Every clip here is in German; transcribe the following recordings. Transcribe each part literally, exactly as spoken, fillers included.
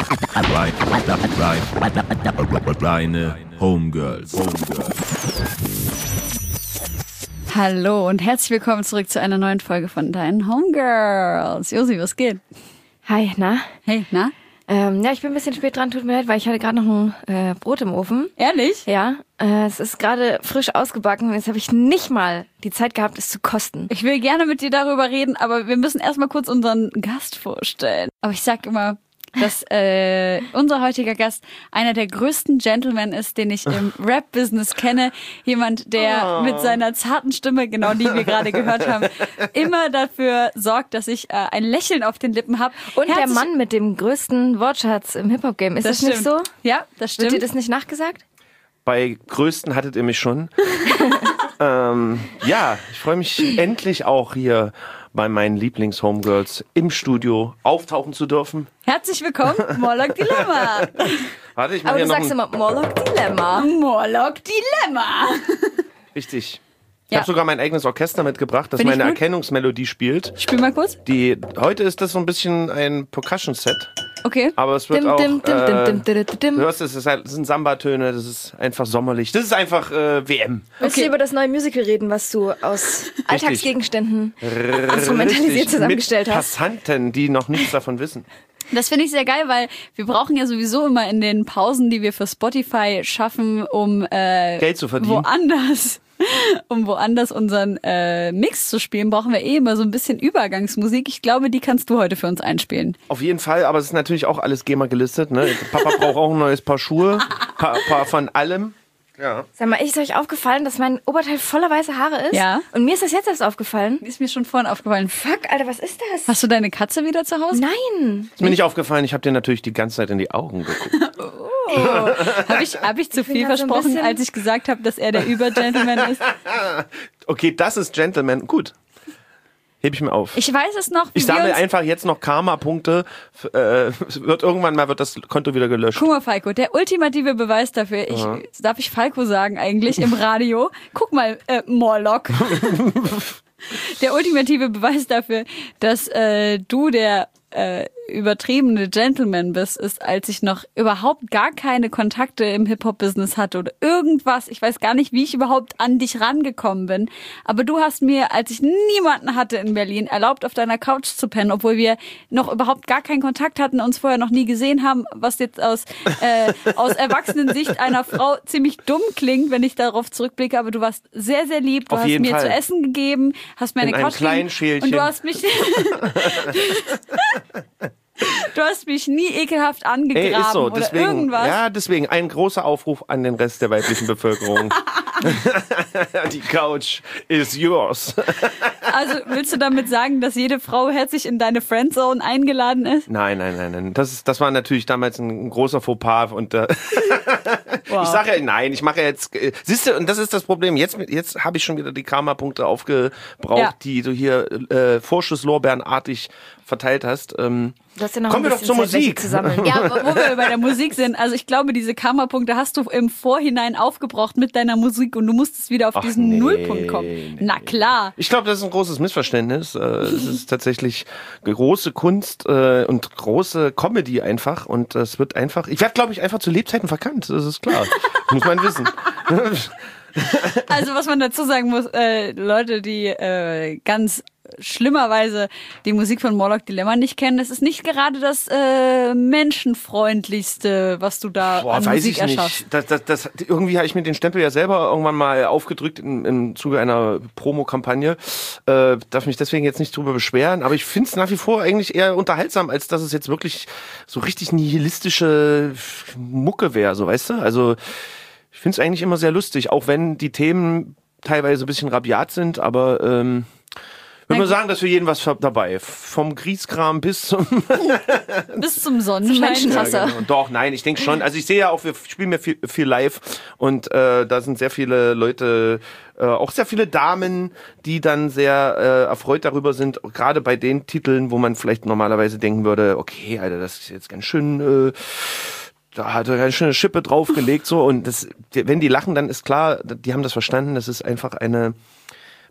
Reine Homegirls. Hallo und herzlich willkommen zurück zu einer neuen Folge von deinen Homegirls. Josi, was geht? Hi, na? Hey, na? Ähm, ja, ich bin ein bisschen spät dran, tut mir leid, weil ich hatte gerade noch ein äh, Brot im Ofen. Ehrlich? Ja, äh, es ist gerade frisch ausgebacken und jetzt habe ich nicht mal die Zeit gehabt, es zu kosten. Ich will gerne mit dir darüber reden, aber wir müssen erstmal kurz unseren Gast vorstellen. Aber ich sag immer, dass äh, unser heutiger Gast einer der größten Gentlemen ist, den ich im Rap-Business kenne. Jemand, der oh. mit seiner zarten Stimme, genau die wir gerade gehört haben, immer dafür sorgt, dass ich äh, ein Lächeln auf den Lippen habe. Und Herzlich der Mann mit dem größten Wortschatz im Hip-Hop-Game. Ist das, das nicht so? Ja, das stimmt. Wird dir das nicht nachgesagt? Bei größten hattet ihr mich schon. ähm, ja, ich freue mich endlich auch hier bei meinen Lieblings-Homegirls im Studio auftauchen zu dürfen. Herzlich willkommen, Morlock Dilemma. Warte, ich mach Aber hier du noch sagst ein... immer Morlock Dilemma. Morlock Dilemma. Richtig. Ich Ja. habe sogar mein eigenes Orchester mitgebracht, das Find ich meine gut. Erkennungsmelodie spielt. Spiel mal kurz. Die, heute ist das so ein bisschen ein Percussion-Set. Okay. Aber es wird Dim, auch, dim, dim, äh, dim, dim, dim, dim. du hörst, es ist halt- es sind Samba-Töne, das ist einfach sommerlich. Das ist einfach äh, W M. Willst Okay. du über das neue Musical reden, was du aus Alltagsgegenständen instrumentalisiert Richtig, zusammengestellt mit hast? Passanten, die noch nichts davon wissen. Das finde ich sehr geil, weil wir brauchen ja sowieso immer in den Pausen, die wir für Spotify schaffen, um äh, Geld zu verdienen. woanders, um woanders unseren äh, Mix zu spielen, brauchen wir eh immer so ein bisschen Übergangsmusik. Ich glaube, die kannst du heute für uns einspielen. Auf jeden Fall, aber es ist natürlich auch alles GEMA gelistet. Ne? Papa braucht auch ein neues Paar Schuhe, paar, paar von allem. Ja. Sag mal, ist euch aufgefallen, dass mein Oberteil voller weiße Haare ist? Ja. Und mir ist das jetzt erst aufgofallen. Ist mir schon vorhin aufgefallen. Fuck, Alter, was ist das? Hast du deine Katze wieder zu Hause? Nein. Ist mir nicht aufgefallen, ich habe dir natürlich die ganze Zeit in die Augen geguckt. Habe ich, hab ich zu viel bin da so ein versprochen, bisschen- als ich gesagt habe, dass er der Übergentleman ist? Okay, das ist Gentleman. Gut. Heb ich mir auf. Ich weiß es noch, wie Ich wir sammle uns... einfach jetzt noch Karma-Punkte. F- Äh, wird irgendwann mal wird das Konto wieder gelöscht. Guck mal, Falco, der ultimative Beweis dafür, ich, darf ich Falco sagen eigentlich im Radio? Guck mal, äh, Morlock. Der ultimative Beweis dafür, dass äh, du der äh, übertriebene Gentleman bist, ist, als ich noch überhaupt gar keine Kontakte im Hip-Hop-Business hatte oder irgendwas. Ich weiß gar nicht, wie ich überhaupt an dich rangekommen bin. Aber du hast mir, als ich niemanden hatte in Berlin, erlaubt, auf deiner Couch zu pennen, obwohl wir noch überhaupt gar keinen Kontakt hatten, uns vorher noch nie gesehen haben, was jetzt aus, äh, aus Erwachsenensicht einer Frau ziemlich dumm klingt, wenn ich darauf zurückblicke. Aber du warst sehr, sehr lieb. Du Auf hast jeden mir Fall. zu essen gegeben, hast mir eine In einem Couch kleinen gegeben und Schälchen. du hast mich... Du hast mich nie ekelhaft angegraben Ey, ist so. oder Deswegen, irgendwas. ja, deswegen ein großer Aufruf an den Rest der weiblichen Bevölkerung. Die Couch is yours. Also willst du damit sagen, dass jede Frau herzlich in deine Friendzone eingeladen ist? Nein, nein, nein, nein. Das, ist, das war natürlich damals ein, ein großer Fauxpas. Und äh, Wow. ich sage ja, nein, ich mache ja jetzt. Äh, siehst du, und das ist das Problem. Jetzt, jetzt habe ich schon wieder die Karma-Punkte aufgebraucht, Ja. die du hier äh, Vorschusslorbeerenartig verteilt hast. Ähm, Du hast ja noch Kommen ein wir doch bisschen zur Zeit, welche Musik. zu sammeln. Ja, aber wo wir bei der Musik sind, also ich glaube, diese Karma-Punkte hast du im Vorhinein aufgebraucht mit deiner Musik und du musstest wieder auf Ach, diesen nee, Nullpunkt kommen. nee, Na klar. Ich glaube, das ist ein großes Missverständnis. Äh, Es ist tatsächlich große Kunst äh, und große Comedy einfach. Und es wird einfach. Ich werde, glaube ich, einfach zu Lebzeiten verkannt. Das ist klar. Muss man wissen. Also was man dazu sagen muss, äh, Leute, die äh, ganz schlimmerweise die Musik von Morlock Dilemma nicht kennen, das ist nicht gerade das äh, menschenfreundlichste, was du da Boah, an weiß Musik ich nicht. erschaffst. Das, das, das, irgendwie habe ich mir den Stempel ja selber irgendwann mal aufgedrückt im, im Zuge einer Promokampagne. Äh, darf mich deswegen jetzt nicht drüber beschweren, aber ich finde es nach wie vor eigentlich eher unterhaltsam, als dass es jetzt wirklich so richtig nihilistische Mucke wäre, so weißt du? Also ich finde es eigentlich immer sehr lustig, auch wenn die Themen teilweise ein bisschen rabiat sind, aber ähm, ich würde mal sagen, dass für jeden was dabei. Vom Grieskram bis zum Bis zum Sonnenschein. Menschenhasser. Ja, genau. Doch, nein, ich denke schon. Also ich sehe ja auch, wir spielen ja viel, viel live und äh, da sind sehr viele Leute, äh, auch sehr viele Damen, die dann sehr äh, erfreut darüber sind, gerade bei den Titeln, wo man vielleicht normalerweise denken würde, okay, Alter, das ist jetzt ganz schön... Äh, da hat er eine schöne Schippe draufgelegt, so, und das, wenn die lachen, dann ist klar, die haben das verstanden, das ist einfach eine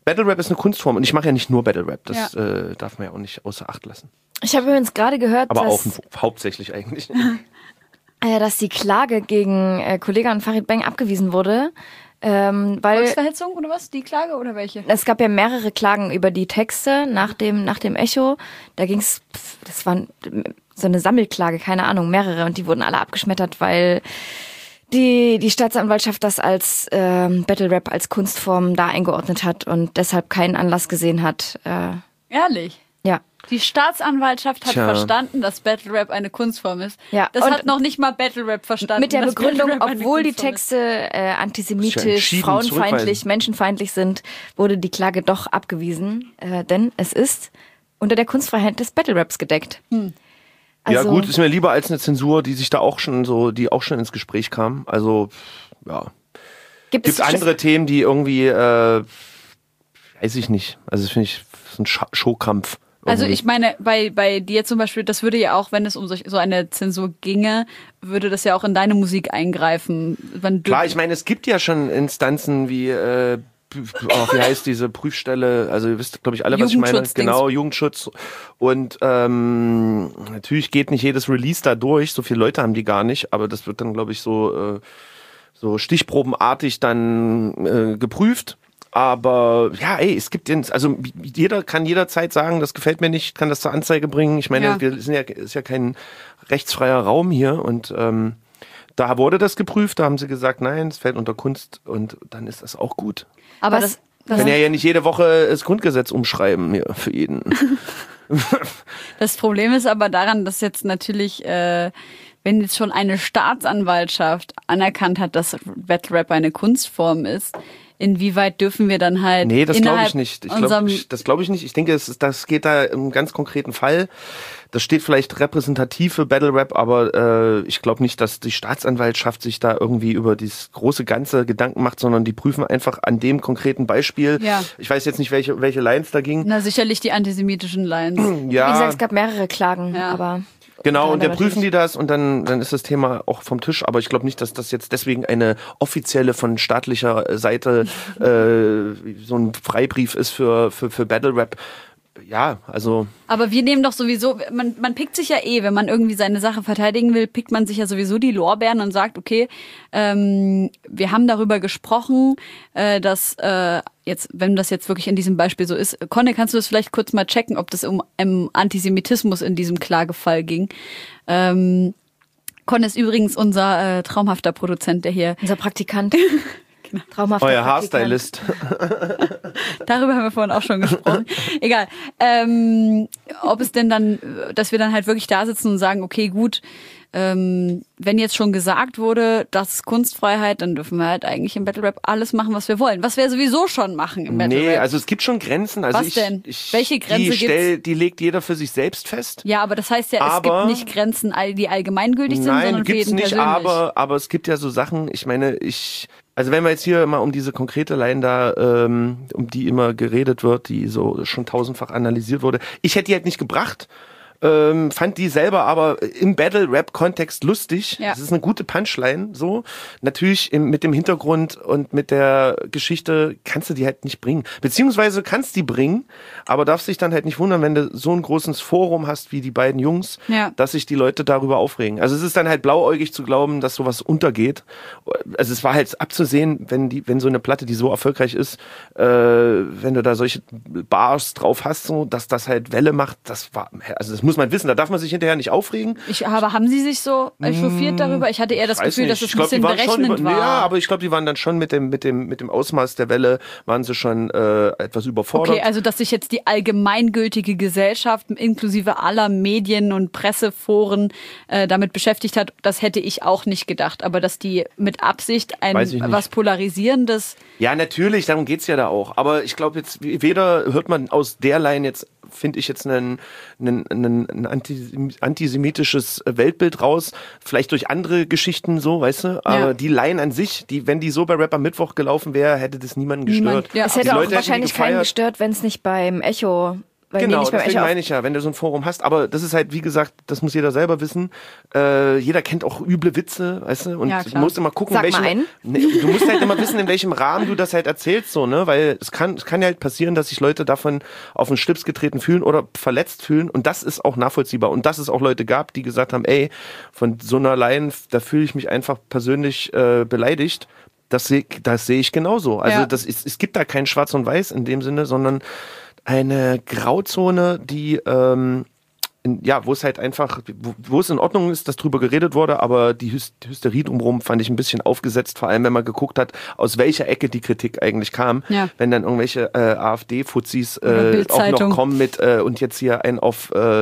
Battle Rap ist eine Kunstform und ich mache ja nicht nur Battle Rap, das Ja. äh, darf man ja auch nicht außer Acht lassen. Ich habe übrigens gerade gehört, Aber auch dass, hauptsächlich eigentlich. äh, dass die Klage gegen äh, Kollega und Farid Bang abgewiesen wurde, ähm, weil Volksverhetzung oder was? Die Klage oder welche? es gab ja mehrere Klagen über die Texte nach dem, nach dem Echo. Da ging's, pf, das waren so eine Sammelklage, keine Ahnung, mehrere, und die wurden alle abgeschmettert, weil die, die Staatsanwaltschaft das als ähm, Battle Rap als Kunstform da eingeordnet hat und deshalb keinen Anlass gesehen hat. Äh, Ehrlich? ja. Die Staatsanwaltschaft hat Tja. verstanden, dass Battle Rap eine Kunstform ist. Ja, Das und hat noch nicht mal Battle Rap verstanden. Mit der dass Battle Begründung, Rap eine obwohl die Kunstform ist. Texte äh, Ist ja antisemitisch, entschieden frauenfeindlich, zurückweisen. menschenfeindlich sind, wurde die Klage doch abgewiesen, äh, denn es ist unter der Kunstfreiheit des Battle Raps gedeckt. Hm. Ja Also, gut, ist mir lieber als eine Zensur, die sich da auch schon so, die auch schon ins Gespräch kam. Also ja, gibt gibt es andere Themen, die irgendwie, äh, weiß ich nicht. Also das finde ich so ein Scha- Showkampf. Also irgendwie. ich meine, bei, bei dir zum Beispiel, das würde ja auch, wenn es um solch, so eine Zensur ginge, würde das ja auch in deine Musik eingreifen. Wenn du Klar, ich meine, es gibt ja schon Instanzen wie, äh, oh, wie heißt diese Prüfstelle, also ihr wisst, glaube ich, alle, was ich meine. Jugendschutz-Dings. Genau, Jugendschutz. Und ähm, natürlich geht nicht jedes Release da durch, so viele Leute haben die gar nicht, aber das wird dann, glaube ich, so, äh, so stichprobenartig dann äh, geprüft. Aber ja, ey, es gibt den, also jeder kann jederzeit sagen, das gefällt mir nicht, kann das zur Anzeige bringen. Ich meine, Ja. wir sind ja, ist ja kein rechtsfreier Raum hier und ähm, da wurde das geprüft, da haben sie gesagt, nein, es fällt unter Kunst und dann ist das auch gut. aber Was- das, das, Kann ja ja nicht jede Woche das Grundgesetz umschreiben hier für jeden. das Problem ist aber daran, dass jetzt natürlich, äh, wenn jetzt schon eine Staatsanwaltschaft anerkannt hat, dass Battle Rap eine Kunstform ist, inwieweit dürfen wir dann halt Nee, das glaube innerhalb ich nicht. Ich unserem glaub, ich, das glaube ich nicht. Ich denke, es ist, das geht da im einem ganz konkreten Fall. Das steht vielleicht repräsentativ für Battle Rap, aber äh, ich glaube nicht, dass die Staatsanwaltschaft sich da irgendwie über dieses große Ganze Gedanken macht, sondern die prüfen einfach an dem konkreten Beispiel. Ja. Ich weiß jetzt nicht, welche, welche Lines da ging. Na, sicherlich die antisemitischen Lines. Ja, Wie gesagt, es gab mehrere Klagen, Ja. aber genau, und dann natürlich. prüfen die das und dann, dann ist das Thema auch vom Tisch. Aber ich glaube nicht, dass das jetzt deswegen eine offizielle von staatlicher Seite äh, so ein Freibrief ist für, für, für Battle Rap. Ja, also Aber wir nehmen doch sowieso, man, man pickt sich ja eh, wenn man irgendwie seine Sache verteidigen will, pickt man sich ja sowieso die Lorbeeren und sagt, okay, ähm, wir haben darüber gesprochen, äh, dass äh, jetzt, wenn das jetzt wirklich in diesem Beispiel so ist, Conny, kannst du das vielleicht kurz mal checken, ob das um, um Antisemitismus in diesem Klagefall ging? Ähm, Conny ist übrigens unser äh, traumhafter Produzent, der hier, unser Praktikant. Traumhafter euer Praktikant. Haarstylist. darüber haben wir vorhin auch schon gesprochen. Egal. Ähm, ob es denn dann, dass wir dann halt wirklich da sitzen und sagen, okay, gut, ähm, wenn jetzt schon gesagt wurde, das ist Kunstfreiheit, dann dürfen wir halt eigentlich im Battle Rap alles machen, was wir wollen. Was wir sowieso schon machen im Battle Nee, Rap. also es gibt schon Grenzen. Also Was ich, denn? Ich, Welche Grenze die, gibt's? stell, die legt jeder für sich selbst fest. Ja, aber das heißt ja, es Aber- gibt nicht Grenzen, all- die allgemeingültig sind, Nein, sondern für gibt's jeden nicht, persönlich. aber, aber es gibt ja so Sachen, ich meine, ich, also wenn wir jetzt hier mal um diese konkrete Line da, ähm, um die immer geredet wird, die so schon tausendfach analysiert wurde, ich hätte die halt nicht gebracht, ähm, fand die selber aber im Battle-Rap-Kontext lustig. Ja. Das ist eine gute Punchline, so. Natürlich im, mit dem Hintergrund und mit der Geschichte kannst du die halt nicht bringen. Beziehungsweise kannst die bringen, aber darfst dich dann halt nicht wundern, wenn du so ein großes Forum hast wie die beiden Jungs, Ja. dass sich die Leute darüber aufregen. Also es ist dann halt blauäugig zu glauben, dass sowas untergeht. Also es war halt abzusehen, wenn die, wenn so eine Platte, die so erfolgreich ist, äh, wenn du da solche Bars drauf hast, so, dass das halt Welle macht, das war, also das muss man wissen, da darf man sich hinterher nicht aufregen. Ich, aber haben Sie sich so echauffiert darüber? Ich hatte eher das Weiß Gefühl, nicht. dass es Ich ein glaub, bisschen die waren schon berechnend über, war. Ja, aber ich glaube, die waren dann schon mit dem, mit dem, mit dem Ausmaß der Welle, waren sie schon äh, etwas überfordert. Okay, also dass sich jetzt die allgemeingültige Gesellschaft inklusive aller Medien und Presseforen äh, damit beschäftigt hat, das hätte ich auch nicht gedacht. Aber dass die mit Absicht ein Weiß ich nicht. was Polarisierendes. Ja, natürlich, darum geht's ja da auch. Aber ich glaube jetzt, weder hört man aus der Line jetzt, finde ich jetzt einen, einen, einen, ein antis- antisemitisches Weltbild raus, vielleicht durch andere Geschichten so, weißt du? Aber Ja. die Line an sich, die, wenn die so bei Rap am Mittwoch gelaufen wäre, hätte das niemanden Niemand, gestört. ja. Es Die hätte auch Leute hätten die wahrscheinlich keinen gefeiert. gestört, wenn es nicht beim Echo Weil genau, nicht beim deswegen Echo meine ich ja, wenn du so ein Forum hast. Aber das ist halt, wie gesagt, das muss jeder selber wissen. Äh, jeder kennt auch üble Witze, weißt du? Und Ja, du klar. musst immer gucken, Sag in welchem, mal einen. Nee, du musst halt immer wissen, in welchem Rahmen du das halt erzählst, so, ne? Weil es kann, es kann ja halt passieren, dass sich Leute davon auf den Schlips getreten fühlen oder verletzt fühlen. Und das ist auch nachvollziehbar. Und dass es auch Leute gab, die gesagt haben, ey, von so einer Line, da fühle ich mich einfach persönlich äh, beleidigt. Das sehe das seh ich genauso. Also Ja. das ist, es gibt da kein Schwarz und Weiß in dem Sinne, sondern eine Grauzone, die ähm, in, ja, wo es halt einfach, wo, wo es in Ordnung ist, dass drüber geredet wurde, aber die Hys- Hysterie drumherum fand ich ein bisschen aufgesetzt, vor allem wenn man geguckt hat, aus welcher Ecke die Kritik eigentlich kam. Ja. Wenn dann irgendwelche äh, AfD-Fuzis Oder äh, auch Bild-Zeitung. noch kommen mit äh, und jetzt hier einen auf äh,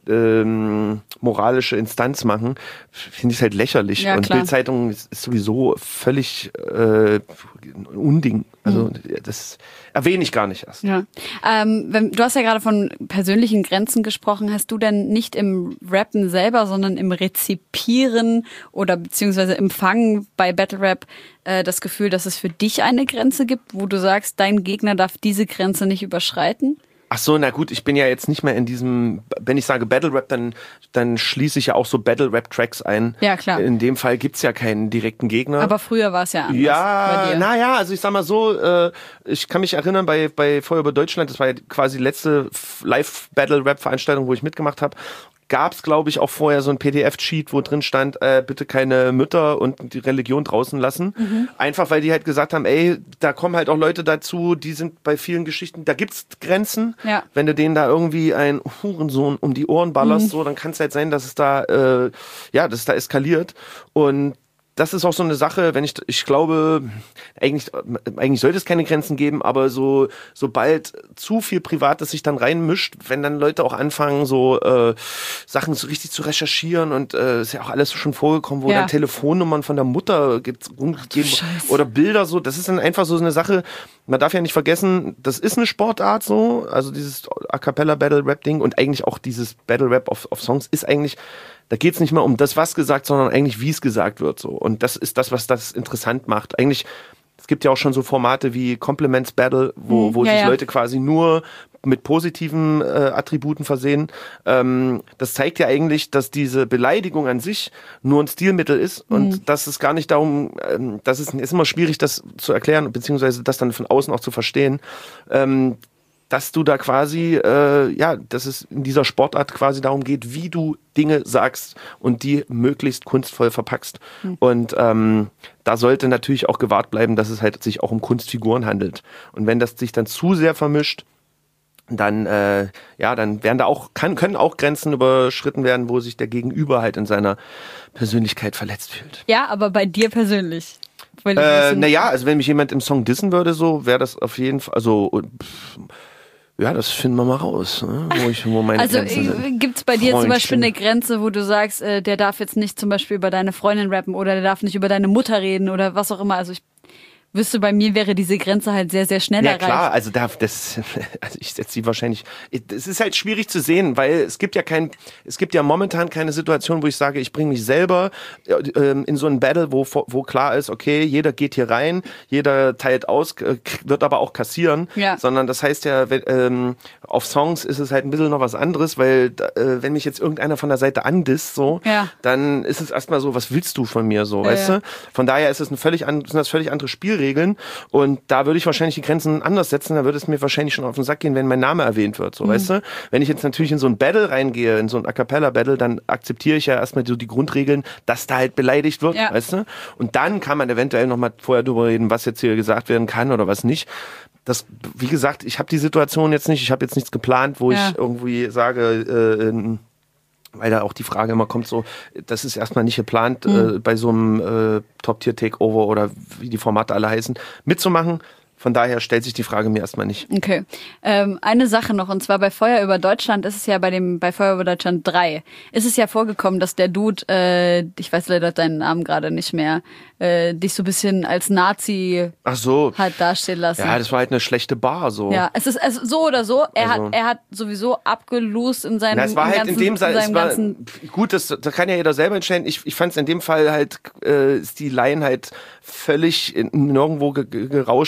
ähm, moralische Instanz machen, finde ich es halt lächerlich. Ja, und klar. Bild-Zeitung ist, ist sowieso völlig äh, ein Unding. Also Mhm. das erwähne ich gar nicht erst. Ja. Ähm, wenn, du hast ja gerade von persönlichen Grenzen gesprochen. Hast du denn nicht im Rappen selber, sondern im Rezipieren oder beziehungsweise Empfangen bei Battle Rap äh, das Gefühl, dass es für dich eine Grenze gibt, wo du sagst, dein Gegner darf diese Grenze nicht überschreiten? Ach so, na gut, ich bin ja jetzt nicht mehr in diesem, wenn ich sage Battle Rap, dann, dann schließe ich ja auch so Battle Rap Tracks ein. Ja, klar. In dem Fall gibt's ja keinen direkten Gegner. Aber früher war es ja anders bei Ja, dir. naja, also ich sag mal so, äh, ich kann mich erinnern, bei, bei Feuer über Deutschland, das war ja quasi die letzte Live-Battle-Rap-Veranstaltung, wo ich mitgemacht habe, gab es, glaube ich, auch vorher so ein P D F-Cheat, wo drin stand, äh, bitte keine Mütter und die Religion draußen lassen. Mhm. Einfach, weil die halt gesagt haben, ey, da kommen halt auch Leute dazu, die sind bei vielen Geschichten, da gibt's Grenzen. Ja. Wenn du denen da irgendwie ein Hurensohn um die Ohren ballerst, Mhm. so, dann kann es halt sein, dass es da, äh, ja, dass es da eskaliert. Und das ist auch so eine Sache, wenn ich, ich glaube, eigentlich, eigentlich sollte es keine Grenzen geben, aber so, sobald zu viel Privates sich dann reinmischt, wenn dann Leute auch anfangen, so, äh, Sachen so richtig zu recherchieren und, äh, ist ja auch alles schon vorgekommen, wo Ja. dann Telefonnummern von der Mutter gibt, rumgegeben Scheiße. oder Bilder so, das ist dann einfach so eine Sache, man darf ja nicht vergessen, das ist eine Sportart so, also dieses A Cappella Battle Rap Ding und eigentlich auch dieses Battle Rap auf, auf Songs ist eigentlich, da geht's nicht mehr um das, was gesagt, sondern eigentlich, wie es gesagt wird. So. Und das ist das, was das interessant macht. Eigentlich, es gibt ja auch schon so Formate wie Compliments Battle, wo, Hm, wo ja, sich ja. Leute quasi nur mit positiven äh, Attributen versehen. Ähm, das zeigt ja eigentlich, dass diese Beleidigung an sich nur ein Stilmittel ist und Mhm. dass es gar nicht darum, ähm, das ist, ist immer schwierig, das zu erklären, beziehungsweise das dann von außen auch zu verstehen. Ähm, dass du da quasi, äh, ja, dass es in dieser Sportart quasi darum geht, wie du Dinge sagst und die möglichst kunstvoll verpackst. Mhm. Und ähm, da sollte natürlich auch gewahrt bleiben, dass es halt sich auch um Kunstfiguren handelt. Und wenn das sich dann zu sehr vermischt, dann, äh, ja, dann werden da auch, kann, können auch Grenzen überschritten werden, wo sich der Gegenüber halt in seiner Persönlichkeit verletzt fühlt. Ja, aber bei dir persönlich. Weil ich Äh, wissen- naja, also wenn mich jemand im Song dissen würde, so wäre das auf jeden Fall, also pff, ja, das finden wir mal raus, ne? wo ich, wo meine Also Grenzen sind. gibt es bei dir zum Freundchen. Beispiel eine Grenze, wo du sagst, äh, der darf jetzt nicht zum Beispiel über deine Freundin rappen oder der darf nicht über deine Mutter reden oder was auch immer. Also ich wüsste, bei mir wäre diese Grenze halt sehr, sehr schnell Ja erreicht. klar, also da, das, also ich setze sie wahrscheinlich. Es ist halt schwierig zu sehen, weil es gibt ja kein, es gibt ja momentan keine Situation, wo ich sage, ich bringe mich selber äh, ähm, in so ein Battle, wo wo klar ist, okay, jeder geht hier rein, jeder teilt aus, äh, wird aber auch kassieren. Ja. Sondern das heißt ja, wenn, ähm, auf Songs ist es halt ein bisschen noch was anderes, weil äh, wenn mich jetzt irgendeiner von der Seite andisst, so, Ja. dann ist es erstmal so, was willst du von mir, so, Ja, weißt ja. du? Von daher ist es ein völlig an, sind das völlig andere Spielregeln. Und da würde ich wahrscheinlich die Grenzen anders setzen. Da würde es mir wahrscheinlich schon auf den Sack gehen, wenn mein Name erwähnt wird. So, Mhm. weißt du? Wenn ich jetzt natürlich in so ein Battle reingehe, in so ein A Cappella Battle, dann akzeptiere ich ja erstmal so die Grundregeln, dass da halt beleidigt wird, Ja. weißt du? Und dann kann man eventuell noch mal vorher drüber reden, was jetzt hier gesagt werden kann oder was nicht. Das, wie gesagt, ich habe die Situation jetzt nicht. Ich habe jetzt nichts geplant, wo Ja. ich irgendwie sage, äh, in, weil da auch die Frage immer kommt, so, das ist erstmal nicht geplant, Mhm. äh, bei so einem äh, Top-Tier-Takeover oder wie die Formate alle heißen, mitzumachen. Von daher stellt sich die Frage mir erstmal nicht. Okay. Ähm, eine Sache noch, und zwar bei Feuer über Deutschland ist es ja bei dem, bei Feuer über Deutschland drei, ist es ja vorgekommen, dass der Dude, äh, ich weiß leider deinen Namen gerade nicht mehr, äh, dich so ein bisschen als Nazi Ach so. hat dastehen lassen. Ja, das war halt eine schlechte Bar, so. Ja, es ist also so oder so. Er Also- hat, er hat sowieso abgelost in seinem, Na, es war halt ganzen, in dem Fall, es seinem war, ganzen. gut, das, das kann ja jeder selber entscheiden. Ich, ich fand es in dem Fall halt, äh, ist die Line halt völlig in, nirgendwo ge, ge- gerauscht. Also die,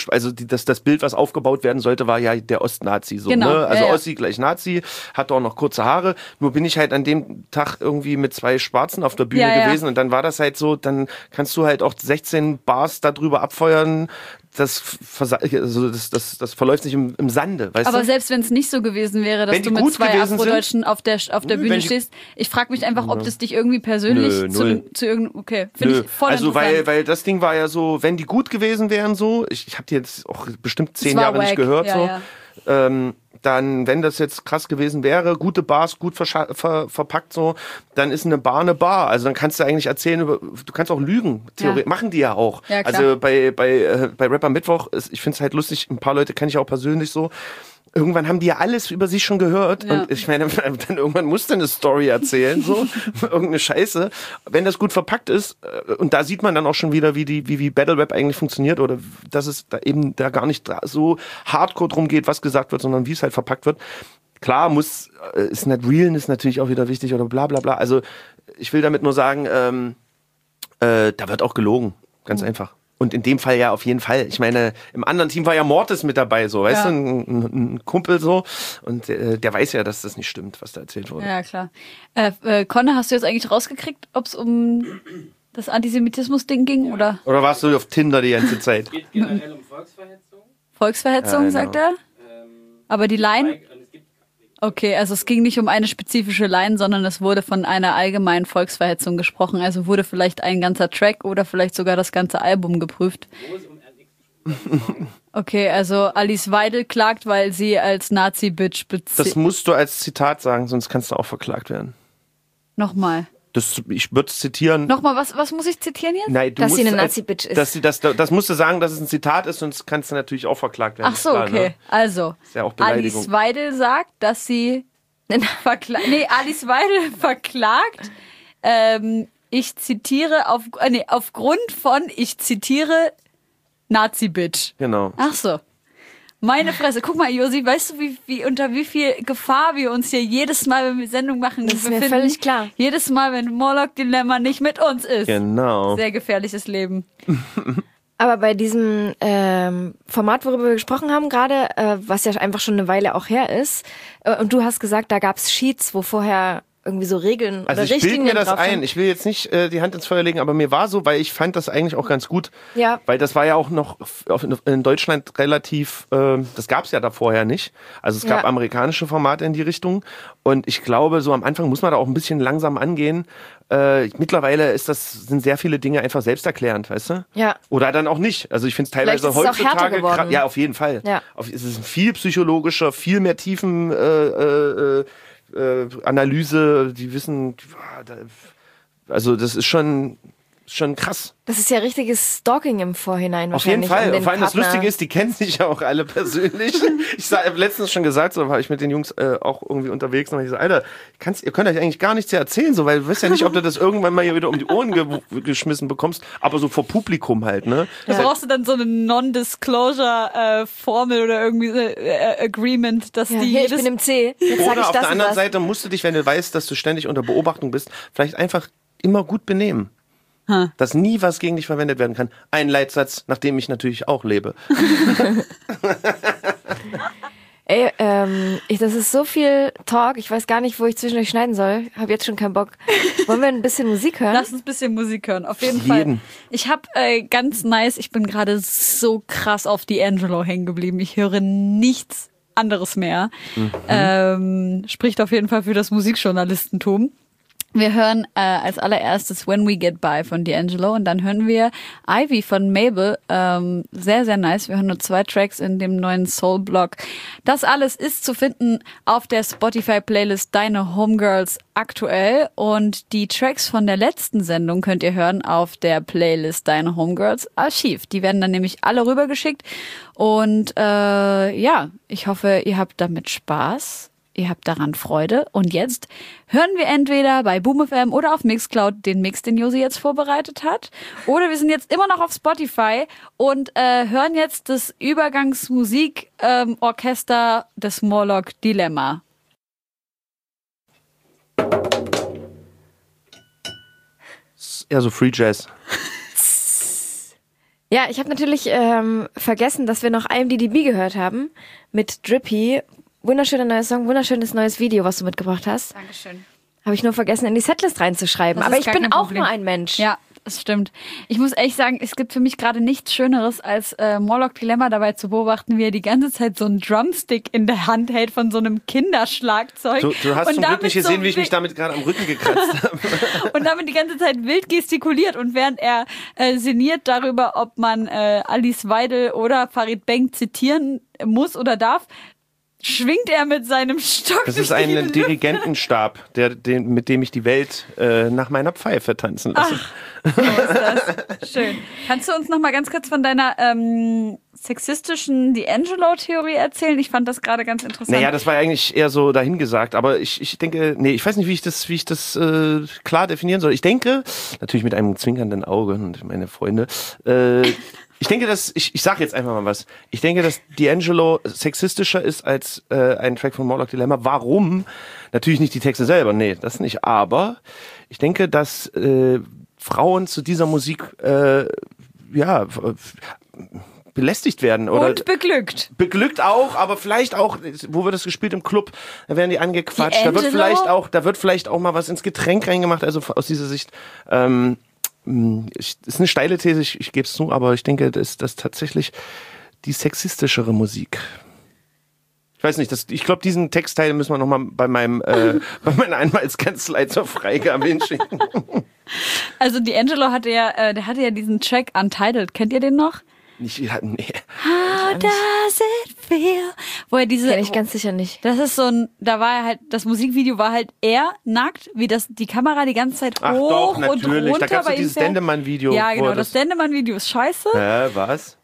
die, das, das Bild, was aufgebaut werden sollte, war ja der Ostnazi. So, genau. ne? Also ja, ja. Ossi gleich Nazi, hat auch noch kurze Haare. Nur bin ich halt an dem Tag irgendwie mit zwei Schwarzen auf der Bühne Ja, ja. gewesen und dann war das halt so, dann kannst du halt auch sechzehn Bars darüber abfeuern. Das, versa- also das, das, das verläuft sich im, im Sande, weißt Aber du? selbst wenn es nicht so gewesen wäre, dass Wenn die du mit gut zwei gewesen Afrodeutschen auf der, auf der Nö, Bühne wenn die- stehst, ich frage mich einfach, ob das dich irgendwie persönlich Nö, zu, null. zu irgendeinem, okay, finde Nö. ich voll Also interessant. weil, weil das Ding war ja so, wenn die gut gewesen wären so, ich, ich habe die jetzt auch bestimmt zehn war Jahre nicht wack. gehört Ja, so, ja. Ähm, dann, wenn das jetzt krass gewesen wäre, gute Bars, gut verscha- ver- verpackt so, dann ist eine Bar eine Bar. Also dann kannst du eigentlich erzählen, über, du kannst auch lügen. Theorie, Ja. machen die ja auch. Ja, klar. Also bei, bei, äh, bei Rapper Mittwoch, ist, ich finde es halt lustig, ein paar Leute kenne ich auch persönlich so, irgendwann haben die ja alles über sich schon gehört. Ja. Und ich meine, dann irgendwann musst du eine Story erzählen, so, irgendeine Scheiße. Wenn das gut verpackt ist, äh, und da sieht man dann auch schon wieder, wie die, wie, wie Battle Rap eigentlich funktioniert, oder dass es da eben da gar nicht so hardcore drum geht, was gesagt wird, sondern wie es halt verpackt wird. Klar, muss, äh, ist nicht real, ist natürlich auch wieder wichtig oder bla bla bla. Also ich will damit nur sagen, ähm, äh, da wird auch gelogen. Ganz Mhm. einfach. Und in dem Fall ja auf jeden Fall. Ich meine, im anderen Team war ja Mortis mit dabei, so, weißt Ja. du, ein, ein, ein Kumpel so. Und äh, der weiß ja, dass das nicht stimmt, was da erzählt wurde. Ja, klar. Äh, äh, Conne, hast du jetzt eigentlich rausgekriegt, ob es um das Antisemitismus-Ding ging oder Oder warst du auf Tinder die ganze Zeit? Es geht generell um Volksverhetzung. Volksverhetzung, Ja, genau. sagt er? Ähm, Aber die Line? und es gibt Okay, also es ging nicht um eine spezifische Line, sondern es wurde von einer allgemeinen Volksverhetzung gesprochen. Also wurde vielleicht ein ganzer Track oder vielleicht sogar das ganze Album geprüft. wo es um R X Okay, also Alice Weidel klagt, weil sie als Nazi-Bitch Das bezieht. musst du als Zitat sagen, sonst kannst du auch verklagt werden. Nochmal. Das, ich würde es zitieren. Nochmal, was, was muss ich zitieren jetzt? Nein, du Dass musst sie eine als- Nazi-Bitch ist. Dass sie das, das musst du sagen, dass es ein Zitat ist, sonst kannst du natürlich auch verklagt werden. Ach so, Klar, okay. ne? Also, Ist ja auch Beleidigung. Alice Weidel sagt, dass sie verkla nee, Alice Weidel verklagt. Ähm, ich zitiere auf, äh, nee, aufgrund von, ich zitiere Nazi-Bitch. Genau. Ach so. Meine Fresse. Guck mal, Josi, weißt du, wie, wie, unter wie viel Gefahr wir uns hier jedes Mal, wenn wir Sendung machen, Das ist mir befinden? völlig klar. Jedes Mal, wenn Morlock-Dilemma nicht mit uns ist. Genau. Sehr gefährliches Leben. Aber bei diesem ähm, Format, worüber wir gesprochen haben gerade, äh, was ja einfach schon eine Weile auch her ist, äh, und du hast gesagt, da gab's Sheets, wo vorher irgendwie so Regeln Also oder ich bilde Richtlinien mir das drauf ein. standen. Ich will jetzt nicht äh, die Hand ins Feuer legen, aber mir war so, weil ich fand das eigentlich auch ganz gut. Ja. Weil das war ja auch noch auf, in Deutschland relativ, äh, das gab es ja da vorher nicht. Also es gab Ja. amerikanische Formate in die Richtung. Und ich glaube, so am Anfang muss man da auch ein bisschen langsam angehen. Äh, mittlerweile ist das, sind sehr viele Dinge einfach selbsterklärend, weißt du? Ja. Oder dann auch nicht. Also ich finde es Vielleicht teilweise ist es auch härter heutzutage geworden. gra- ja auf jeden Fall. Ja. Auf, es ist viel psychologischer, viel mehr Tiefen äh, äh, äh, Analyse, die wissen, ah, da, also das ist schon schon krass. Das ist ja richtiges Stalking im Vorhinein Auf jeden wahrscheinlich. Fall. um den Und vor allem das Partner- Lustige ist, die kennen sich ja auch alle persönlich. Ich habe letztens schon gesagt, so war ich mit den Jungs äh, auch irgendwie unterwegs und ich so, Alter, kannst, ihr könnt euch eigentlich gar nichts erzählen, so, weil du weißt ja nicht, ob du das irgendwann mal hier wieder um die Ohren ge geschmissen bekommst, aber so vor Publikum halt, ne? Da brauchst du dann so eine Non-Disclosure-Formel oder irgendwie so, äh, Agreement, dass Ja, die hier, ich jedes... bin im C. Jetzt sag Oder ich auf das der und anderen das. Seite musst du dich, wenn du weißt, dass du ständig unter Beobachtung bist, vielleicht einfach immer gut benehmen. Huh. Dass nie was gegen dich verwendet werden kann. Ein Leitsatz, nach dem ich natürlich auch lebe. Ey, ähm, ich, das ist so viel Talk. Ich weiß gar nicht, wo ich zwischendurch schneiden soll. Hab jetzt schon keinen Bock. Wollen wir ein bisschen Musik hören? Lass uns ein bisschen Musik hören, auf jeden Jeden. Fall. Ich habe äh, ganz nice, ich bin gerade so krass auf D'Angelo hängen geblieben. Ich höre nichts anderes mehr. Mhm. Ähm, spricht auf jeden Fall für das Musikjournalistentum. Wir hören äh, als allererstes When We Get By von D'Angelo und dann hören wir Ivy von Mabel. Ähm, sehr, sehr nice. Wir hören nur zwei Tracks in dem neuen Soul-Blog. Das alles ist zu finden auf der Spotify-Playlist Deine Homegirls aktuell und die Tracks von der letzten Sendung könnt ihr hören auf der Playlist Deine Homegirls Archiv. Die werden dann nämlich alle rübergeschickt und äh, ja, ich hoffe, ihr habt damit Spaß. Ihr habt daran Freude. Und jetzt hören wir entweder bei Boom F M oder auf Mixcloud den Mix, den Josi jetzt vorbereitet hat. Oder wir sind jetzt immer noch auf Spotify und äh, hören jetzt das Übergangsmusik-Orchester ähm, des Morlock Dilemma. Eher so Free Jazz. Ja, ich habe natürlich ähm, vergessen, dass wir noch I M D B gehört haben mit Drippy. Wunderschöner neuer Song, wunderschönes neues Video, was du mitgebracht hast. Dankeschön. Habe ich nur vergessen, in die Setlist reinzuschreiben. Das Aber ist ich gar bin kein auch Problem. nur ein Mensch. Ja, das stimmt. Ich muss echt sagen, es gibt für mich gerade nichts Schöneres, als äh, Morlock Dilemma dabei zu beobachten, wie er die ganze Zeit so einen Drumstick in der Hand hält von so einem Kinderschlagzeug. Du, du hast und zum damit Glück nicht gesehen, so wie ich mich damit gerade am Rücken gekratzt habe. und damit die ganze Zeit wild gestikuliert. Und während er äh, sinniert darüber, ob man äh, Alice Weidel oder Farid Bang zitieren muss oder darf, schwingt er mit seinem Stock. Das durch ist ein die Luft. Dirigentenstab, der, den, mit dem ich die Welt äh, nach meiner Pfeife tanzen lasse. So ist das. Schön. Kannst du uns noch mal ganz kurz von deiner ähm, sexistischen D'Angelo-Theorie erzählen? Ich fand das gerade ganz interessant. Naja, das war ja eigentlich eher so dahingesagt, aber ich, ich denke, nee, ich weiß nicht, wie ich das, wie ich das äh, klar definieren soll. Ich denke, natürlich mit einem zwinkernden Auge und meine Freunde, äh, ich denke, dass, ich, ich sag jetzt einfach mal was. Ich denke, dass D'Angelo sexistischer ist als äh, ein Track von Morlock Dilemma. Warum? Natürlich nicht die Texte selber, nee, das nicht. Aber ich denke, dass äh, Frauen zu dieser Musik äh, ja belästigt werden oder Und beglückt. beglückt auch, aber vielleicht auch, wo wird das gespielt im Club, da werden die angequatscht, da wird D'Angelo? vielleicht auch, da wird vielleicht auch mal was ins Getränk reingemacht. Also aus dieser Sicht. Ähm, Ich, ist eine steile These, ich, ich gebe es zu, aber ich denke, das ist das tatsächlich die sexistischere Musik. Ich weiß nicht, das, ich glaube, diesen Textteil müssen wir nochmal bei meinem äh, bei meiner Anwaltskanzlei zur Freigabe hinschicken. Also D'Angelo hatte ja, äh, der hatte ja diesen Track Untitled. Kennt ihr den noch? Nicht, ja, nee. How does it feel? Wo er diese, Kenn ich ganz sicher nicht. das ist so ein, da war er halt, das Musikvideo war halt er nackt, wie das, die Kamera die ganze Zeit Ach hoch doch, und natürlich. runter Da gab's bei ja ihm dieses fährt. Dendemann-Video. Ja, wo genau, er das Dendemann-Video ist scheiße. Hä, was?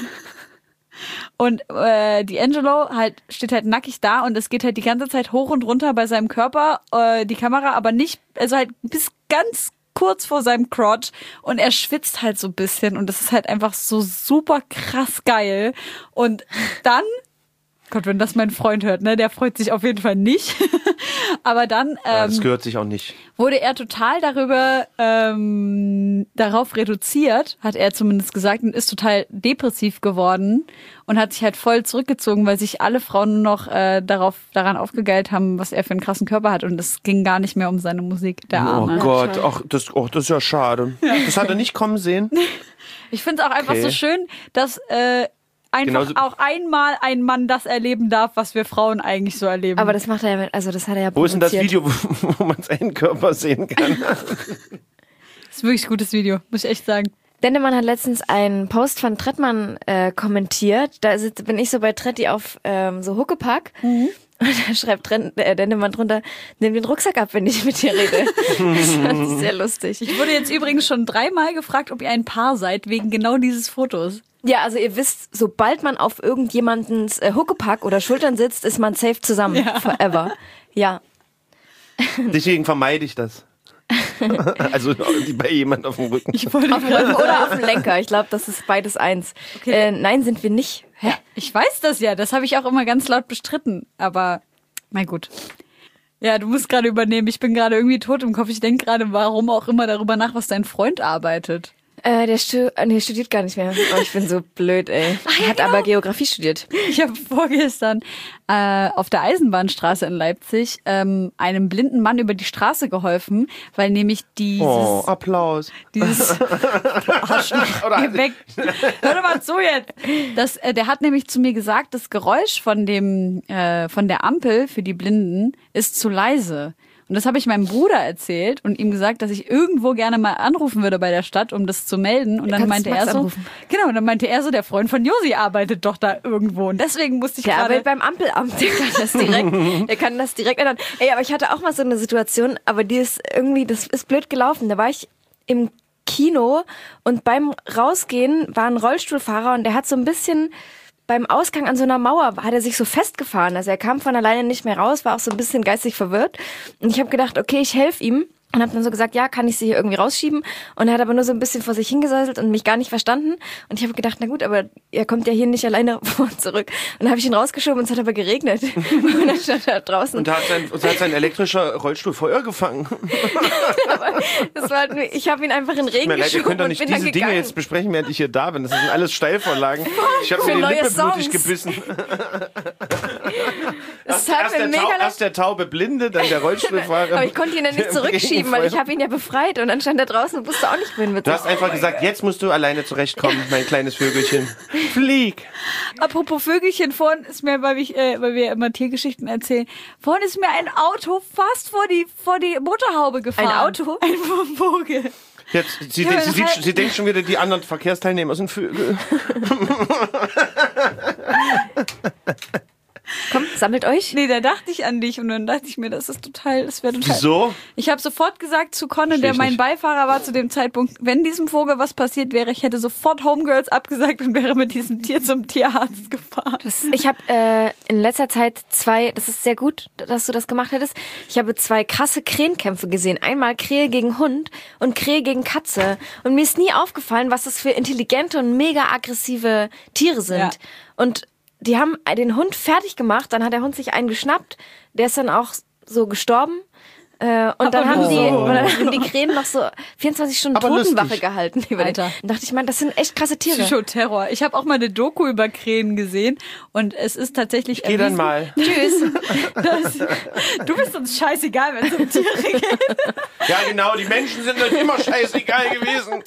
Und äh, D'Angelo halt steht halt nackig da und es geht halt die ganze Zeit hoch und runter bei seinem Körper, äh, die Kamera aber nicht, also halt bis ganz kurz vor seinem Crotch und er schwitzt halt so ein bisschen und das ist halt einfach so super krass geil. Und dann, Gott, wenn das mein Freund hört, ne, der freut sich auf jeden Fall nicht. Aber dann Ja, das ähm, gehört sich auch nicht. wurde er total darüber ähm, darauf reduziert, hat er zumindest gesagt, und ist total depressiv geworden und hat sich halt voll zurückgezogen, weil sich alle Frauen nur noch äh, darauf daran aufgegeilt haben, was er für einen krassen Körper hat und es ging gar nicht mehr um seine Musik, der Oh Arme. Gott, ach, das, oh, das ist ja schade. Das hat er nicht kommen sehen. Ich finde es auch einfach Okay. so schön, dass äh, einfach Genauso- auch einmal ein Mann das erleben darf, was wir Frauen eigentlich so erleben. Aber das macht er ja mit, also das hat er ja Wo ist denn das produziert. Video, wo, wo man seinen Körper sehen kann? das ist wirklich ein gutes Video, muss ich echt sagen. Dendemann hat letztens einen Post von Trettmann äh, kommentiert. Da ist, bin ich so bei Tretti auf ähm, so Huckepack. Und da schreibt Tren äh, Dendemann drunter, nimm den Rucksack ab, wenn ich mit dir rede. Das fand ich sehr lustig. Ich wurde jetzt übrigens schon dreimal gefragt, ob ihr ein Paar seid, wegen genau dieses Fotos. Ja, also ihr wisst, sobald man auf irgendjemandens äh, Huckepack oder Schultern sitzt, ist man safe zusammen. Ja. Forever. Ja. Deswegen vermeide ich das. Also bei jemand auf dem Rücken. Ich wollte Auf dem Rücken oder auf dem Lenker. Ich glaube, das ist beides eins. Okay. Äh, nein, sind wir nicht. Hä? Ich weiß das ja, das habe ich auch immer ganz laut bestritten, aber na gut. Ja, du musst gerade übernehmen. Ich bin gerade irgendwie tot im Kopf. Ich denke gerade, warum auch immer darüber nach, was dein Freund arbeitet. Äh, der stu äh, nee, studiert gar nicht mehr. Oh, ich bin so blöd, ey. Er hat aber Geografie studiert. Ich habe vorgestern äh, auf der Eisenbahnstraße in Leipzig ähm, einem blinden Mann über die Straße geholfen, weil nämlich dieses... Oh, Applaus. Dieses Arschloch, geh weg. Hör doch mal zu jetzt. Das, äh, der hat nämlich zu mir gesagt, das Geräusch von dem äh, von der Ampel für die Blinden ist zu leise. Und das habe ich meinem Bruder erzählt und ihm gesagt, dass ich irgendwo gerne mal anrufen würde bei der Stadt, um das zu melden. Und dann Kannst meinte Max er so, anrufen. genau, und dann meinte er so, der Freund von Josi arbeitet doch da irgendwo. Und deswegen musste ich Der gerade... arbeitet beim Ampelamt, der kann das direkt, der kann das direkt ändern. Ey, aber ich hatte auch mal so eine Situation, aber die ist irgendwie, das ist blöd gelaufen. Da war ich im Kino und beim Rausgehen war ein Rollstuhlfahrer und der hat so ein bisschen beim Ausgang an so einer Mauer, hat er sich so festgefahren. Also er kam von alleine nicht mehr raus, war auch so ein bisschen geistig verwirrt. Und ich habe gedacht, okay, ich helfe ihm. Und habe dann so gesagt, ja, kann ich sie hier irgendwie rausschieben? Und er hat aber nur so ein bisschen vor sich hingesäuselt und mich gar nicht verstanden. Und ich habe gedacht, na gut, aber er kommt ja hier nicht alleine vor und zurück. Und dann habe ich ihn rausgeschoben und es hat aber geregnet. Und dann stand er draußen. Und da hat sein, und da hat sein elektrischer Rollstuhl Feuer gefangen. Aber das war, ich habe ihn einfach in den Regen Mir leid, ihr geschoben könnt doch und nicht bin diese dann Dinge gegangen. jetzt besprechen, während ich hier da bin. Das sind alles Steilvorlagen. Ich habe Für mir die neue Lippe blutig Songs. gebissen. Das Erst, hat erst, mir der mega Tau, leid. erst der taube Blinde, dann der Rollstuhlfahrer. Aber ich konnte ihn ja nicht Im zurückschieben, weil ich Regenfeuer. habe ihn ja befreit und dann stand er draußen und wusste auch nicht, wohin mit Du hast einfach gesagt, jetzt musst du alleine zurechtkommen, mein kleines Vögelchen. Flieg! Apropos Vögelchen, vorhin ist mir, weil, ich, äh, weil wir immer Tiergeschichten erzählen, vorhin ist mir ein Auto fast vor die, vor die Motorhaube gefahren. Ein Auto? Ein Vogel. Jetzt, sie, Ja, sie, sieht, halt- sie denkt schon wieder, die anderen Verkehrsteilnehmer sind Vögel. Komm, sammelt euch. Nee, da dachte ich an dich und dann dachte ich mir, das ist total, das wäre total. Wieso? Ich habe sofort gesagt zu Conne, Versteh der ich mein nicht. Beifahrer war zu dem Zeitpunkt, wenn diesem Vogel was passiert wäre, ich hätte sofort Homegirls abgesagt und wäre mit diesem Tier zum Tierarzt gefahren. Ich habe äh, in letzter Zeit zwei, das ist sehr gut, dass du das gemacht hättest, ich habe zwei krasse Krähenkämpfe gesehen. Einmal Krähe gegen Hund und Krähe gegen Katze. Und mir ist nie aufgefallen, was das für intelligente und mega aggressive Tiere sind. Ja. Und die haben den Hund fertig gemacht, dann hat der Hund sich einen geschnappt, der ist dann auch so gestorben. Äh, und dann haben, die, so. und dann haben die Krähen noch so vierundzwanzig Stunden Aber Totenwache lustig. gehalten. Über den. Alter. Dann dachte ich, man, das sind echt krasse Tiere. Psychoterror. Ich habe auch mal eine Doku über Krähen gesehen und es ist tatsächlich Geh dann erwiesen, mal. Tschüss. dass, du bist uns scheißegal, wenn es um Tiere geht. Ja, genau, die Menschen sind euch immer scheißegal gewesen.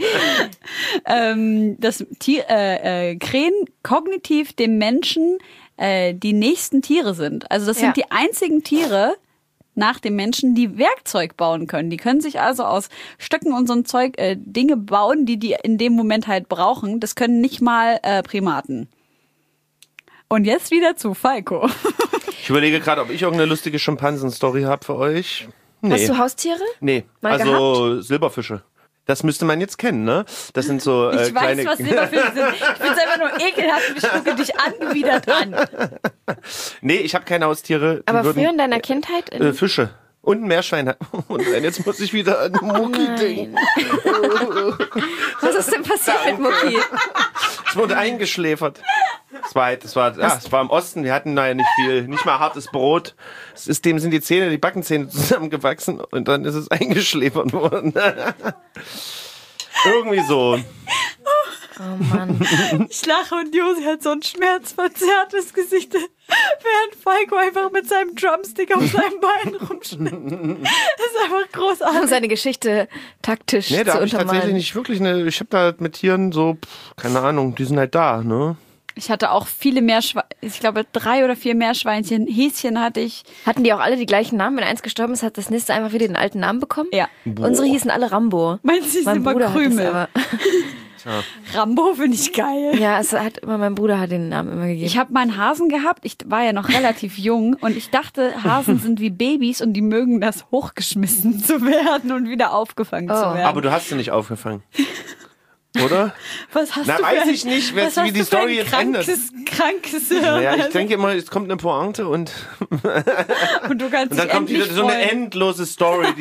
ähm, dass Tier, äh, äh, Krähen kognitiv dem Menschen äh, die nächsten Tiere sind. Also das sind Ja. die einzigen Tiere nach dem Menschen, die Werkzeug bauen können. Die können sich also aus Stöcken und so ein Zeug äh, Dinge bauen, die die in dem Moment halt brauchen. Das können nicht mal äh, Primaten. Und jetzt wieder zu Falco. Ich überlege gerade, ob ich irgendeine lustige Schimpansen-Story habe für euch. Nee. Hast du Haustiere? Nee, Mal also Silberfische. Das müsste man jetzt kennen, ne? Das sind so äh, Ich weiß, kleine... was Silberfische sind. Ich finde es einfach nur ekelhaft und ich gucke dich angewidert an. Nee, ich habe keine Haustiere. Die Aber würden, früher in deiner Kindheit? In äh, Fische. Und ein Meerschwein. Und jetzt muss ich wieder an Mucki denken. Was ist denn passiert mit Mucki? Es wurde eingeschläfert. Das war, das war, ja, es war im Osten, wir hatten da ja nicht viel, nicht mal hartes Brot. Es ist, dem sind die Zähne, die Backenzähne zusammengewachsen und dann ist es eingeschläfert worden. Irgendwie so. Oh Mann. Ich lache und Josi hat so ein schmerzverzerrtes Gesicht, während Falco einfach mit seinem Drumstick auf seinem Bein rumschnippt. Das ist einfach Um großartig. seine Geschichte taktisch Nee, da zu habe ich tatsächlich untermalen. nicht wirklich eine, ich habe da mit Tieren so, pff, keine Ahnung, die sind halt da, ne? Ich hatte auch viele Meerschweinchen, ich glaube drei oder vier Meerschweinchen, Häschen hatte ich. Hatten die auch alle die gleichen Namen? Wenn eins gestorben ist, hat das nächste einfach wieder den alten Namen bekommen? Ja. Unsere hießen alle Rambo. Meins hieß Mein immer Bruder hat das Krümel. aber. Rambo finde ich geil. Ja, es hat immer, mein Bruder hat den Namen immer gegeben. Ich habe mal einen Hasen gehabt, ich war ja noch relativ jung und ich dachte, Hasen sind wie Babys und die mögen das, hochgeschmissen zu werden und wieder aufgefangen Oh. zu werden. Aber du hast sie nicht aufgefangen. Oder? was hast Na, du weiß für ein, ich nicht, wer- was wie hast die du für Story ein jetzt krankes, krankes Hirn. Naja, ich denke immer, es kommt eine Pointe und, und du kannst und dann dich kommt wieder endlich so eine freuen. endlose Story. Die,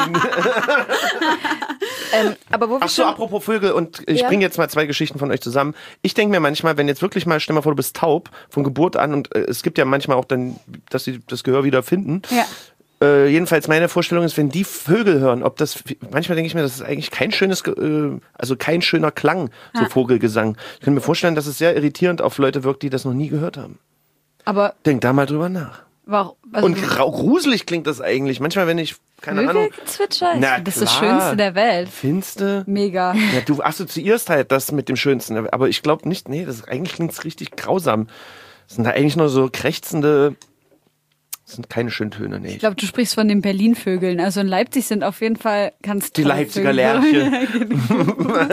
ähm, aber wo wir ach so, schon, apropos Vögel, und ich Ja. bringe jetzt mal zwei Geschichten von euch zusammen. Ich denke mir manchmal, wenn jetzt wirklich mal, stell mal vor, du bist taub von Geburt an und äh, es gibt ja manchmal auch dann, dass sie das Gehör wieder finden. Ja. Äh, jedenfalls meine Vorstellung ist, wenn die Vögel hören, ob das, manchmal denke ich mir, das ist eigentlich kein schönes, Ge- äh, also kein schöner Klang, so Ja. Vogelgesang. Ich kann mir vorstellen, dass es sehr irritierend auf Leute wirkt, die das noch nie gehört haben. Aber Denk da mal drüber nach. warum? Also Und grau- gruselig klingt das eigentlich. Manchmal, wenn ich, keine Ahnung, Vögelgezwitscher? Ich Na finde das ist das klar. Schönste der Welt. Finste. Mega. Ja, du assoziierst halt das mit dem Schönsten. Aber ich glaube nicht, nee, das eigentlich klingt's richtig grausam. Das sind da eigentlich nur so krächzende, das sind keine schönen Töne, nee. Ich glaube, du sprichst von den Berlin-Vögeln. Also in Leipzig sind auf jeden Fall ganz Die tolle Leipziger Vögel. Lerche. Ja, genau.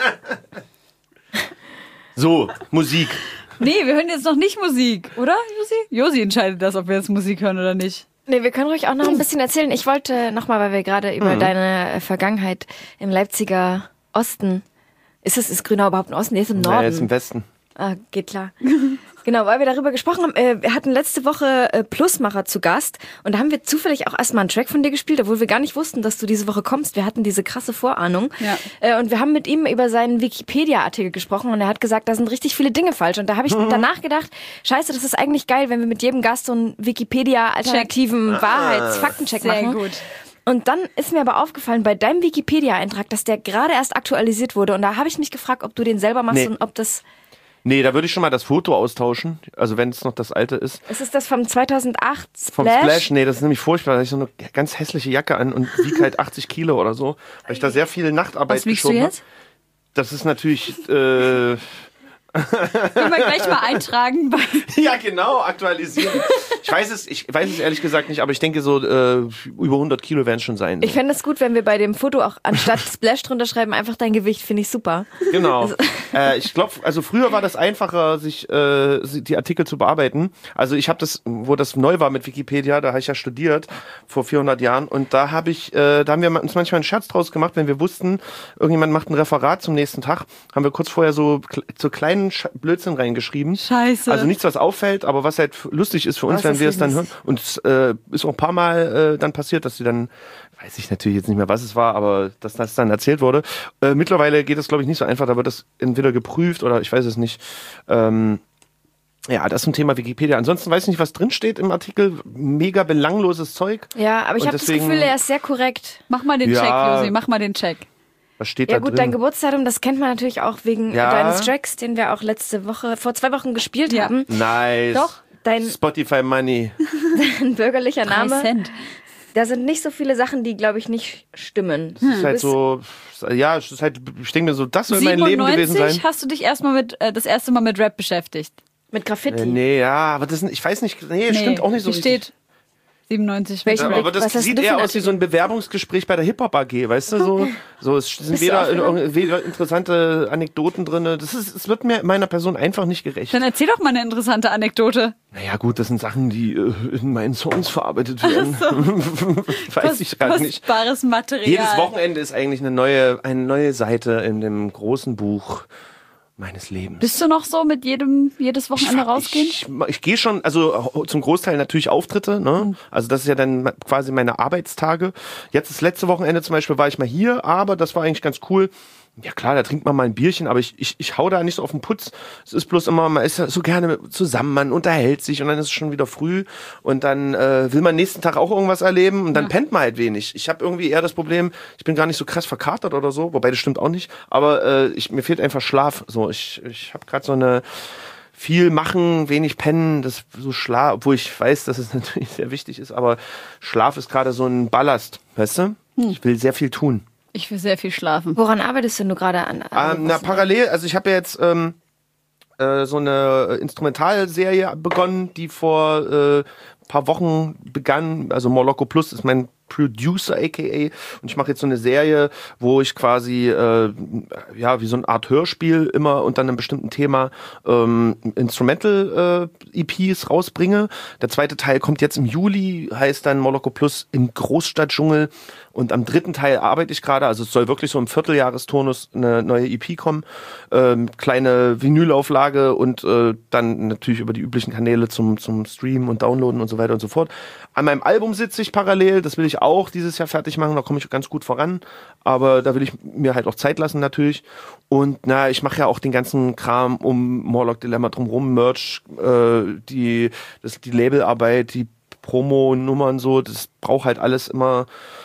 So, Musik. Nee, wir hören jetzt noch nicht Musik, oder, Josi? Josi entscheidet das, ob wir jetzt Musik hören oder nicht. nee, wir können ruhig auch noch ein bisschen erzählen. Ich wollte nochmal, weil wir gerade über Mhm. deine äh, Vergangenheit im Leipziger Osten, ist es, ist Grünau überhaupt im Osten? Nee, ist im Norden. Naja, ist im Westen. Ah, geht klar. Genau, weil wir darüber gesprochen haben. Äh, wir hatten letzte Woche äh, Plusmacher zu Gast und da haben wir zufällig auch erstmal einen Track von dir gespielt, obwohl wir gar nicht wussten, dass du diese Woche kommst. Wir hatten diese krasse Vorahnung. Ja. Äh, und wir haben mit ihm über seinen Wikipedia-Artikel gesprochen und er hat gesagt, da sind richtig viele Dinge falsch. Und da habe ich mhm. danach gedacht, scheiße, das ist eigentlich geil, wenn wir mit jedem Gast so einen Wikipedia-alternativen Wahrheits-Faktencheck Sehr machen. gut. Und dann ist mir aber aufgefallen, bei deinem Wikipedia-Eintrag, dass der gerade erst aktualisiert wurde. Und da habe ich mich gefragt, ob du den selber machst Nee. und ob das... Nee, da würde ich schon mal das Foto austauschen, also wenn es noch das alte ist. Ist es das vom zweitausendacht Splash? Vom Splash? Nee, das ist nämlich furchtbar. Da habe ich so eine ganz hässliche Jacke an und wiege halt achtzig Kilo oder so, weil ich da sehr viel Nachtarbeit Was wiegst du geschoben jetzt? habe. Das ist natürlich... Äh, Können wir gleich mal eintragen. Bei ja, genau, aktualisieren. Ich weiß es, ich weiß es ehrlich gesagt nicht, aber ich denke so äh, über hundert Kilo werden es schon sein. Ich fände es gut, wenn wir bei dem Foto auch anstatt Splash drunter schreiben, einfach dein Gewicht, finde ich super. Genau. Äh, ich glaube, also früher war das einfacher, sich äh, die Artikel zu bearbeiten. Also ich habe das, wo das neu war mit Wikipedia, da habe ich ja studiert vor vierhundert Jahren und da habe ich, äh, da haben wir uns manchmal einen Scherz draus gemacht, wenn wir wussten, irgendjemand macht ein Referat zum nächsten Tag, haben wir kurz vorher so so kleinen Blödsinn reingeschrieben. Scheiße. Also nichts, was auffällt, aber was halt lustig ist für uns, Was wenn ist wir es dann das? hören. Und es äh, ist auch ein paar Mal äh, dann passiert, dass sie dann, weiß ich natürlich jetzt nicht mehr, was es war, aber dass das dann erzählt wurde. Äh, mittlerweile geht das, glaube ich, nicht so einfach. Da wird das entweder geprüft oder ich weiß es nicht. Ähm, ja, das zum Thema Wikipedia. Ansonsten weiß ich nicht, was drinsteht im Artikel. Mega belangloses Zeug. Ja, aber ich Und habe das deswegen- Gefühl, er ist sehr korrekt. Mach mal den Ja. Check, Josi, mach mal den Check. Was steht Ja da gut, drin? dein Geburtsdatum, das kennt man natürlich auch wegen Ja. deines Tracks, den wir auch letzte Woche, vor zwei Wochen gespielt Ja. haben. Nice. Doch, dein, Spotify Money. dein bürgerlicher Drei Name. Cent. Da sind nicht so viele Sachen, die, glaube ich, nicht stimmen. Das ist halt so, ja, es ist halt, ich denke mir so, das soll mein Leben gewesen sein. siebenundneunzig hast du dich erstmal mit, äh, das erste Mal mit Rap beschäftigt. Mit Graffiti. Äh, nee, ja, aber das, sind- ich weiß nicht, nee, stimmt auch nicht so Hier richtig. steht siebenundneunzig. Welchen Ja, Blick- aber das was hast sieht du für eher ein aus wie so ein Bewerbungsgespräch bei der Hip-Hop-A G, weißt du, so, so es sind Bist du weder, aufgenommen? weder interessante Anekdoten drin, das ist, es wird mir meiner Person einfach nicht gerecht. Dann erzähl doch mal eine interessante Anekdote. Naja gut, das sind Sachen, die äh, in meinen Songs verarbeitet werden. Weiß ich gerade nicht. Kostbares Material. Jedes Wochenende ist eigentlich eine neue, eine neue Seite in dem großen Buch meines Lebens. Bist du noch so mit jedem, jedes Wochenende rausgehen? Ich, ich, ich gehe schon, also zum Großteil natürlich Auftritte, ne? Also das ist ja dann quasi meine Arbeitstage. Jetzt das letzte Wochenende zum Beispiel war ich mal hier, aber das war eigentlich ganz cool. Ja klar, da trinkt man mal ein Bierchen, aber ich, ich, ich hau da nicht so auf den Putz. Es ist bloß immer, man ist ja so gerne zusammen, man unterhält sich und dann ist es schon wieder früh und dann äh, will man nächsten Tag auch irgendwas erleben und dann ja. pennt man halt wenig. Ich habe irgendwie eher das Problem, ich bin gar nicht so krass verkatert oder so, wobei das stimmt auch nicht, aber äh, ich, mir fehlt einfach Schlaf. So, ich, ich habe gerade so eine viel machen, wenig pennen, das so Schlaf, obwohl ich weiß, dass es natürlich sehr wichtig ist, aber Schlaf ist gerade so ein Ballast, weißt du? Hm. Ich will sehr viel tun. Ich will sehr viel schlafen. Woran arbeitest denn du gerade an? Ähm, na, parallel, also ich habe ja jetzt ähm, äh, so eine Instrumentalserie begonnen, die vor äh, paar Wochen begann. Also Morlocco Plus ist mein Producer, aka, und ich mache jetzt so eine Serie, wo ich quasi äh, ja wie so eine Art Hörspiel immer unter einem bestimmten Thema ähm, Instrumental äh, E Ps rausbringe. Der zweite Teil kommt jetzt im Juli, heißt dann Morlocco Plus im Großstadtdschungel, und am dritten Teil arbeite ich gerade, also es soll wirklich so im Vierteljahresturnus eine neue E P kommen, ähm, kleine Vinylauflage und äh, dann natürlich über die üblichen Kanäle zum zum Streamen und Downloaden und so weiter und so fort. An meinem Album sitze ich parallel, das will ich auch dieses Jahr fertig machen, da komme ich ganz gut voran, aber da will ich mir halt auch Zeit lassen natürlich. Und na, ich mache ja auch den ganzen Kram um Morlock Dilemma drumherum, Merch, äh, die, das, die Labelarbeit, die Promo-Nummern so, das braucht halt alles immer,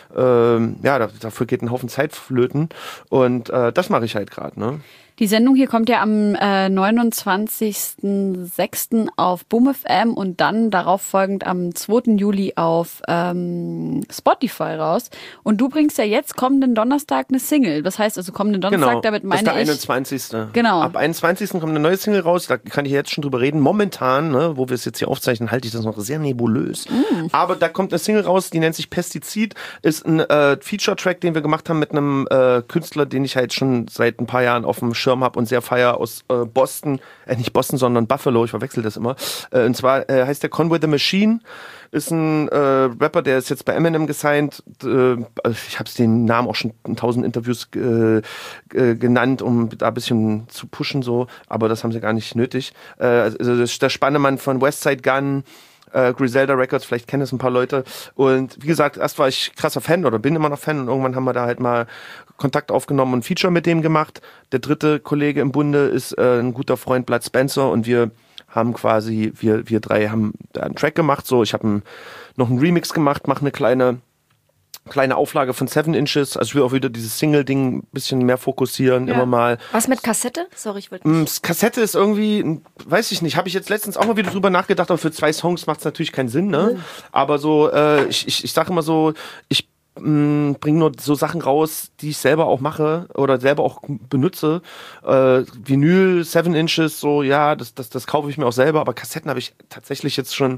ähm, ja, da, dafür geht ein Haufen Zeit flöten und äh, das mache ich halt gerade, ne? Die Sendung hier kommt ja am äh, neunundzwanzigsten sechsten auf Boom F M und dann darauf folgend am zweiten Juli auf ähm, Spotify raus. Und du bringst ja jetzt kommenden Donnerstag eine Single. Das heißt also kommenden Donnerstag, Genau, damit das ist meine der ich... einundzwanzigste Genau. Ab einundzwanzigsten kommt eine neue Single raus, da kann ich jetzt schon drüber reden. Momentan, ne, wo wir es jetzt hier aufzeichnen, halte ich das noch sehr nebulös. Mm. Aber da kommt eine Single raus, raus, die nennt sich Pestizid, ist ein äh, Feature-Track, den wir gemacht haben mit einem äh, Künstler, den ich halt schon seit ein paar Jahren auf dem Schirm habe und sehr feier aus äh, Boston, äh, nicht Boston, sondern Buffalo, ich verwechsel das immer. Äh, und zwar äh, heißt der Conway the Machine, ist ein äh, Rapper, der ist jetzt bei Eminem gesigned. Äh, ich habe den Namen auch schon in tausend Interviews äh, äh, genannt, um da ein bisschen zu pushen, so, aber das haben sie gar nicht nötig. Äh, also das ist der Spannemann von Westside Gun, äh, Griselda Records, vielleicht kennen es ein paar Leute. Und wie gesagt, erst war ich krasser Fan oder bin immer noch Fan und irgendwann haben wir da halt mal Kontakt aufgenommen und ein Feature mit dem gemacht. Der dritte Kollege im Bunde ist äh, ein guter Freund, Blood Spencer, und wir haben quasi, wir wir drei haben da einen Track gemacht, so, ich habe ein, noch einen Remix gemacht, mache eine kleine kleine Auflage von Seven Inches, also ich will auch wieder dieses Single-Ding ein bisschen mehr fokussieren, ja. immer mal. Was mit Kassette? Sorry, ich wollte nicht. Kassette ist irgendwie, weiß ich nicht, habe ich jetzt letztens auch mal wieder drüber nachgedacht, aber für zwei Songs macht es natürlich keinen Sinn, ne? Mhm. Aber so, äh, ich, ich, ich sage immer so, ich bringe nur so Sachen raus, die ich selber auch mache oder selber auch benutze. Äh, Vinyl, Seven Inches, so, ja, das, das, das kaufe ich mir auch selber, aber Kassetten habe ich tatsächlich jetzt schon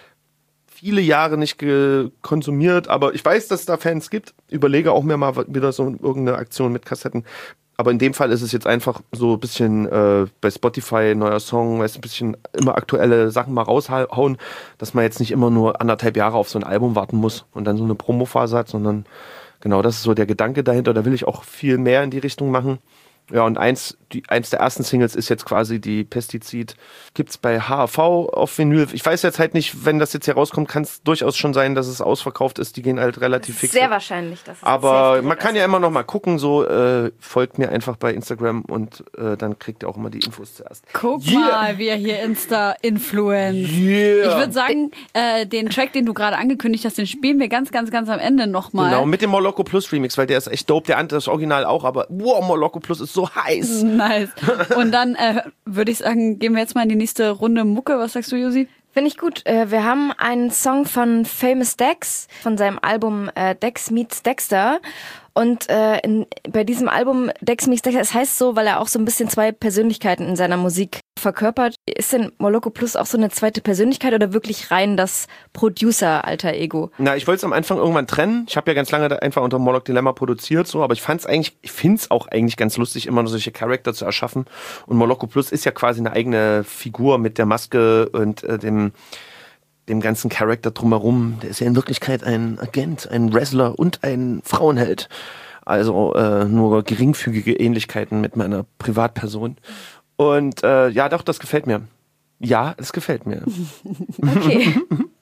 viele Jahre nicht ge- konsumiert, aber ich weiß, dass es da Fans gibt. Überlege auch mir mal wieder so irgendeine Aktion mit Kassetten. Aber in dem Fall ist es jetzt einfach so ein bisschen äh, bei Spotify, neuer Song, weißt, ein bisschen immer aktuelle Sachen mal raushauen, dass man jetzt nicht immer nur anderthalb Jahre auf so ein Album warten muss und dann so eine Promophase hat, sondern genau, das ist so der Gedanke dahinter. Da will ich auch viel mehr in die Richtung machen. Ja, und eins, die, eins der ersten Singles ist jetzt quasi die Pestizid. Gibt's bei H A V auf Vinyl. Ich weiß jetzt halt nicht, wenn das jetzt hier rauskommt, kann es durchaus schon sein, dass es ausverkauft ist. Die gehen halt relativ fix. Sehr wahrscheinlich. Dass es Aber man kann ja immer noch mal gucken, so äh, folgt mir einfach bei Instagram und äh, dann kriegt ihr auch immer die Infos zuerst. Guck yeah. mal, wir hier Insta-Influence. Yeah. Ich würde sagen, äh, den Track, den du gerade angekündigt hast, den spielen wir ganz, ganz, ganz am Ende nochmal. Genau, mit dem Moloko Plus Remix, weil der ist echt dope. Der andere, das Original auch, aber wow, Moloko Plus ist so heiß. Nice. Und dann äh, würde ich sagen, gehen wir jetzt mal in die nächste Runde Mucke. Was sagst du, Josi? Finde ich gut. Äh, wir haben einen Song von Famous Dex von seinem Album äh, Dex Meets Dexter. Und äh, in, bei diesem Album Dex Meets Dexter, es heißt so, weil er auch so ein bisschen zwei Persönlichkeiten in seiner Musik verkörpert. Ist denn Moloko Plus auch so eine zweite Persönlichkeit oder wirklich rein das Producer-Alter-Ego? Na, ich wollte es am Anfang irgendwann trennen. Ich habe ja ganz lange da einfach unter Morlock Dilemma produziert, so, aber ich fand's eigentlich, ich find's auch eigentlich ganz lustig, immer solche Charakter zu erschaffen. Und Moloko Plus ist ja quasi eine eigene Figur mit der Maske und äh, dem dem ganzen Charakter drumherum. Der ist ja in Wirklichkeit ein Agent, ein Wrestler und ein Frauenheld. Also äh, nur geringfügige Ähnlichkeiten mit meiner Privatperson. Und äh, ja, doch, das gefällt mir. Ja, es gefällt mir. Okay.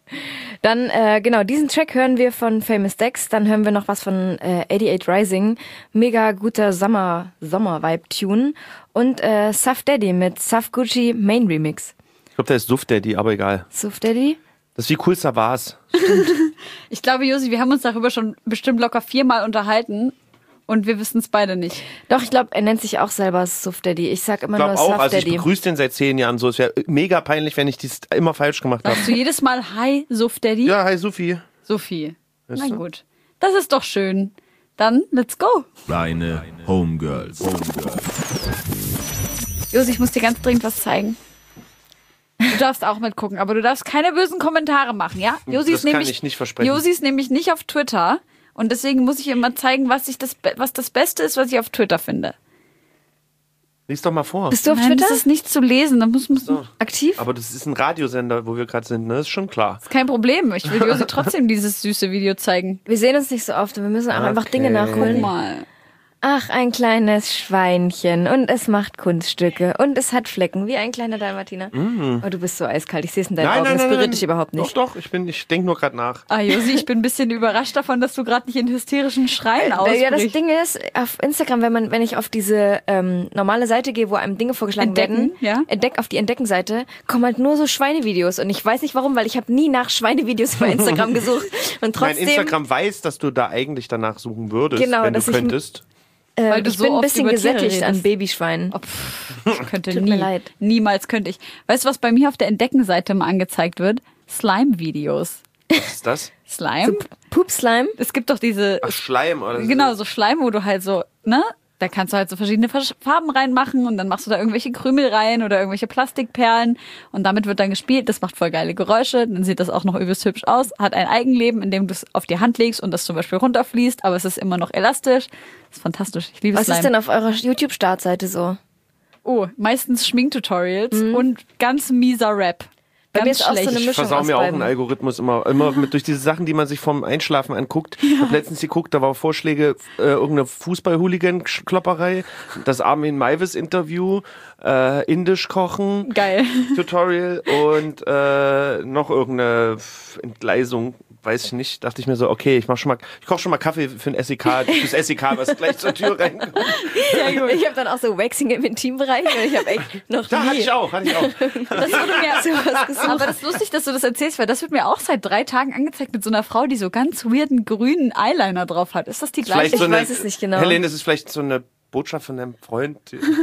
Dann, äh, genau, diesen Track hören wir von Famous Dex. Dann hören wir noch was von äh, achtundachtzig Rising. Mega guter Sommer, Sommer-Vibe-Tune. Und äh, Suf Daddy mit Suf Gucci Main Remix. Ich glaube, der ist Suf Daddy, aber egal. Suf Daddy? Das ist wie cool Savas. Ich glaube, Josi, wir haben uns darüber schon bestimmt locker viermal unterhalten und wir wissen es beide nicht. Doch, ich glaube, er nennt sich auch selber Suf Daddy. Ich sag immer ich nur auch, Suf also Daddy. Ich begrüße den seit zehn Jahren so. Es wäre mega peinlich, wenn ich dies immer falsch gemacht habe. Sagst du jedes Mal Hi, Suf Daddy? Ja, hi Sufi. Sophie. Weißt Na du? gut. Das ist doch schön. Dann, let's go. Deine Homegirls. Homegirls. Josi, ich muss dir ganz dringend was zeigen. Du darfst auch mitgucken, aber du darfst keine bösen Kommentare machen, ja? Josi Das ist kann nämlich, ich nicht versprechen. Josi ist nämlich nicht auf Twitter und deswegen muss ich ihr immer zeigen, was, ich das, was das Beste ist, was ich auf Twitter finde. Lies doch mal vor. Bist du auf Nein, Twitter? das ist nicht zu lesen, da muss man So. aktiv? Aber das ist ein Radiosender, wo wir gerade sind, ne? Das ist schon klar. kein Problem. Ich will Josi trotzdem dieses süße Video zeigen. Wir sehen uns nicht so oft und wir müssen auch Okay. einfach Dinge Guck nachholen. mal. Ach, ein kleines Schweinchen und es macht Kunststücke und es hat Flecken, wie ein kleiner Dalmatiner. Oh, du bist so eiskalt, ich sehe es in deinen Nein, Augen, nein, das nein, berührt nein. dich überhaupt nicht. Doch, doch, ich bin, ich denke nur gerade nach. Ah, Josi, ich bin ein bisschen überrascht davon, dass du gerade nicht in hysterischen Schreien ausbrichst. Ja, das Ding ist, auf Instagram, wenn man, wenn ich auf diese ähm, normale Seite gehe, wo einem Dinge vorgeschlagen Entdecken, werden, ja. entdeck auf die Entdecken-Seite, kommen halt nur so Schweinevideos und ich weiß nicht warum, weil ich habe nie nach Schweinevideos bei Instagram gesucht und Mein trotzdem, Instagram weiß, dass du da eigentlich danach suchen würdest, Genau, wenn du dass ich- könntest. äh, Weil du ich so bin ein oft bisschen über Tiere gesättigt an redest. Babyschweinen. Oh, pff, ich könnte Tut nie, mir leid. niemals könnte ich. Weißt du, was bei mir auf der Entdecken-Seite mal angezeigt wird? Slime-Videos. Was ist das? Slime? Poop-Slime? Es gibt doch diese, Ach, Schleim oder so. genau, so Schleim, wo du halt so, ne, Da kannst du halt so verschiedene Farben reinmachen und dann machst du da irgendwelche Krümel rein oder irgendwelche Plastikperlen und damit wird dann gespielt. Das macht voll geile Geräusche. Dann sieht das auch noch übelst hübsch aus. Hat ein Eigenleben, in dem du es auf die Hand legst und das zum Beispiel runterfließt, aber es ist immer noch elastisch. Das ist fantastisch. Ich liebe Was Slime. ist denn auf eurer YouTube-Startseite so? Oh, meistens Schminktutorials und ganz mieser Rap. Bei mir Ganz ist auch so eine schlecht. Ich Mischung versau aus mir auch beiden. einen Algorithmus immer, immer mit, durch diese Sachen, die man sich vom Einschlafen anguckt. Ich habe letztens geguckt, da war Vorschläge, äh, irgendeine Fußball-Hooligan-Klopperei, das Armin Maivis-Interview, äh, Indisch kochen, Geil. Tutorial und äh, noch irgendeine Entgleisung. Weiß ich nicht, dachte ich mir so, okay, ich mach schon mal, ich koche schon mal Kaffee für ein S E K, fürs S E K, was gleich zur Tür reinkommt. Ich habe dann auch so Waxing im Intimbereich und ich habe echt noch Da nie hatte ich auch, hatte ich auch. Das wurde mir sowas gesucht. Aber das ist lustig, dass du das erzählst, weil das wird mir auch seit drei Tagen angezeigt mit so einer Frau, die so ganz weirden grünen Eyeliner drauf hat. Ist das die gleiche? Ich so eine, weiß es nicht genau. Helene, das ist vielleicht so eine Botschaft von deinem Freund.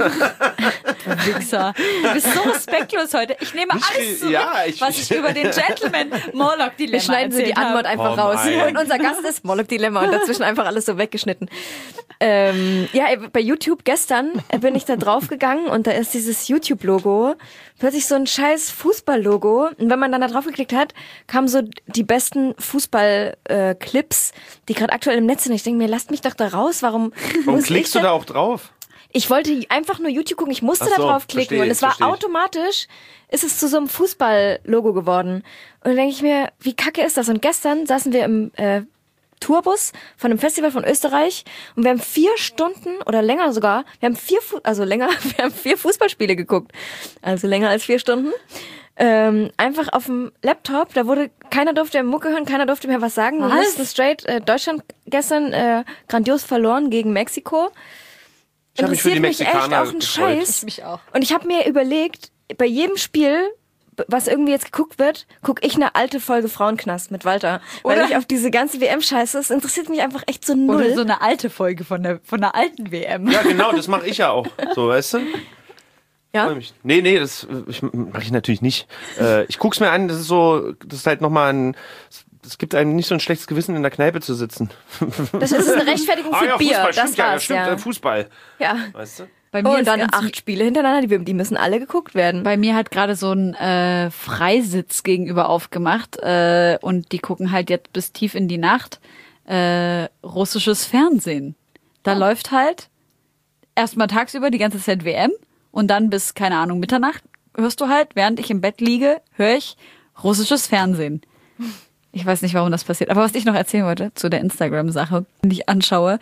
Wichser. Du bist so respektlos heute. Ich nehme Nicht alles viel- zurück, ja, ich- was ich über den Gentleman Morlock Dilemma Wir schneiden so die erzählt Antwort habe. einfach Oh raus. nein. Und unser Gast ist Moloch Dilemma und dazwischen einfach alles so weggeschnitten. Ähm, ja, bei YouTube gestern bin ich da drauf gegangen und da ist dieses YouTube-Logo, plötzlich so ein scheiß Fußball-Logo. Und wenn man dann da drauf geklickt hat, kamen so die besten Fußball-Clips, die gerade aktuell im Netz sind. Ich denke mir, lasst mich doch da raus. Warum, Warum muss klickst ich du da auch drauf? Ich wollte einfach nur YouTube gucken. Ich musste Ach so, da drauf klicken verstehe, und es war verstehe ich. automatisch, ist es zu so einem Fußball-Logo geworden. Und dann denke ich mir, wie kacke ist das? Und gestern saßen wir im äh, Tourbus von einem Festival von Österreich und wir haben vier Stunden oder länger sogar, wir haben vier, Fu- also länger, wir haben vier Fußballspiele geguckt. Also länger als vier Stunden. Ähm, einfach auf dem Laptop, da wurde, keiner durfte Mucke hören, keiner durfte mehr was sagen. Wir Was? mussten straight, äh, Deutschland gestern äh, grandios verloren gegen Mexiko. Ich hab mich für die Interessiert mich echt Mexikaner auch ein gefreut. Scheiß. Ich mich auch. Und ich habe mir überlegt, bei jedem Spiel, was irgendwie jetzt geguckt wird, gucke ich eine alte Folge Frauenknast mit Walter. Weil Oder- ich auf diese ganze W M-Scheiße, es interessiert mich einfach echt so null. Oder so eine alte Folge von der, von der alten W M. Ja, genau, das mache ich ja auch. So, weißt du? ja? Freu mich. Nee, nee, das mache ich natürlich nicht. Äh, ich guck's mir an, das ist so, das ist halt nochmal ein, es gibt einem nicht so ein schlechtes Gewissen, in der Kneipe zu sitzen. Das ist eine Rechtfertigung für Bier. Fußball, Das stimmt ja, ja, war's, stimmt, ja. äh, Fußball. ja. Weißt du? Bei Oh, mir und ist dann ganz acht Spiele hintereinander, die, die müssen alle geguckt werden. Bei mir hat gerade so ein äh, Freisitz gegenüber aufgemacht äh, und die gucken halt jetzt bis tief in die Nacht äh, russisches Fernsehen. Da läuft halt erstmal tagsüber die ganze Zeit W M und dann bis, keine Ahnung, Mitternacht hörst du halt, während ich im Bett liege, höre ich russisches Fernsehen. Ich weiß nicht, warum das passiert. Aber was ich noch erzählen wollte zu der Instagram-Sache, die ich anschaue,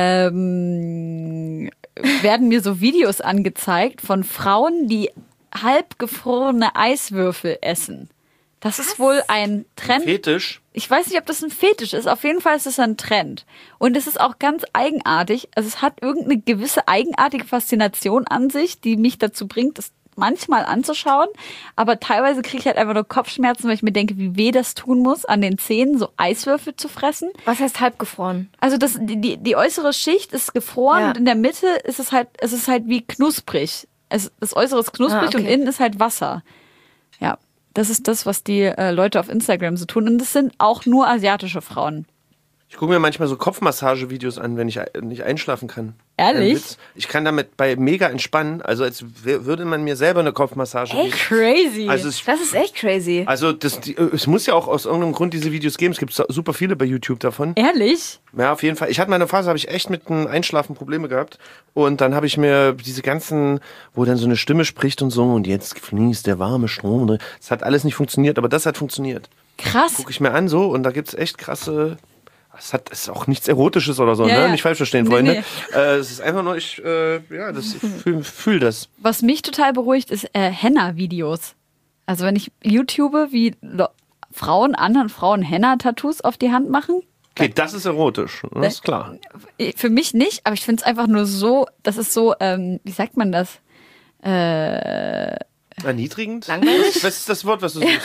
ähm, werden mir so Videos angezeigt von Frauen, die halbgefrorene Eiswürfel essen. Das ist wohl ein Trend. Fetisch. Ich weiß nicht, ob das ein Fetisch ist. Auf jeden Fall ist es ein Trend. Und es ist auch ganz eigenartig. Also es hat irgendeine gewisse eigenartige Faszination an sich, die mich dazu bringt, das manchmal anzuschauen. Aber teilweise kriege ich halt einfach nur Kopfschmerzen, weil ich mir denke, wie weh das tun muss, an den Zähnen so Eiswürfel zu fressen. Was heißt halbgefroren? Also das, die, die, die äußere Schicht ist gefroren Ja. und in der Mitte ist es halt, es ist halt wie knusprig. Es, das Äußere ist knusprig Ah, okay. und innen ist halt Wasser. Ja, das ist das, was die äh, Leute auf Instagram so tun. Und das sind auch nur asiatische Frauen. Ich gucke mir manchmal so Kopfmassagevideos an, wenn ich ein- nicht einschlafen kann. Ehrlich? Ein Witz. Ich kann damit bei mega entspannen, also als w- würde man mir selber eine Kopfmassage geben. Crazy. Also es, Das ist echt crazy. also das, die, es muss ja auch aus irgendeinem Grund diese Videos geben. Es gibt so- super viele bei YouTube davon. Ehrlich? Ja, auf jeden Fall. Ich hatte mal eine Phase, habe ich echt mit dem Einschlafen Probleme gehabt. Und dann habe ich mir diese ganzen, wo dann so eine Stimme spricht und so, und jetzt fließt der warme Strom. Das hat alles nicht funktioniert, aber das hat funktioniert. Krass. Gucke ich mir an so, und da gibt's echt krasse. Es hat es ist auch nichts Erotisches oder so, Ja, ne? ja. Nicht falsch verstehen, Nee, Freunde. nee. Äh, es ist einfach nur, ich, äh, ja, das, ich fühle fühl das. Was mich total beruhigt, ist äh, Henna-Videos. Also wenn ich YouTube, wie Lo- Frauen, anderen Frauen Henna-Tattoos auf die Hand machen. Okay, das ist erotisch, das ist klar. Für mich nicht, aber ich finde es einfach nur so, das ist so, ähm, wie sagt man das? Äh, Erniedrigend? Langweilig? Was, was ist das Wort, was du suchst?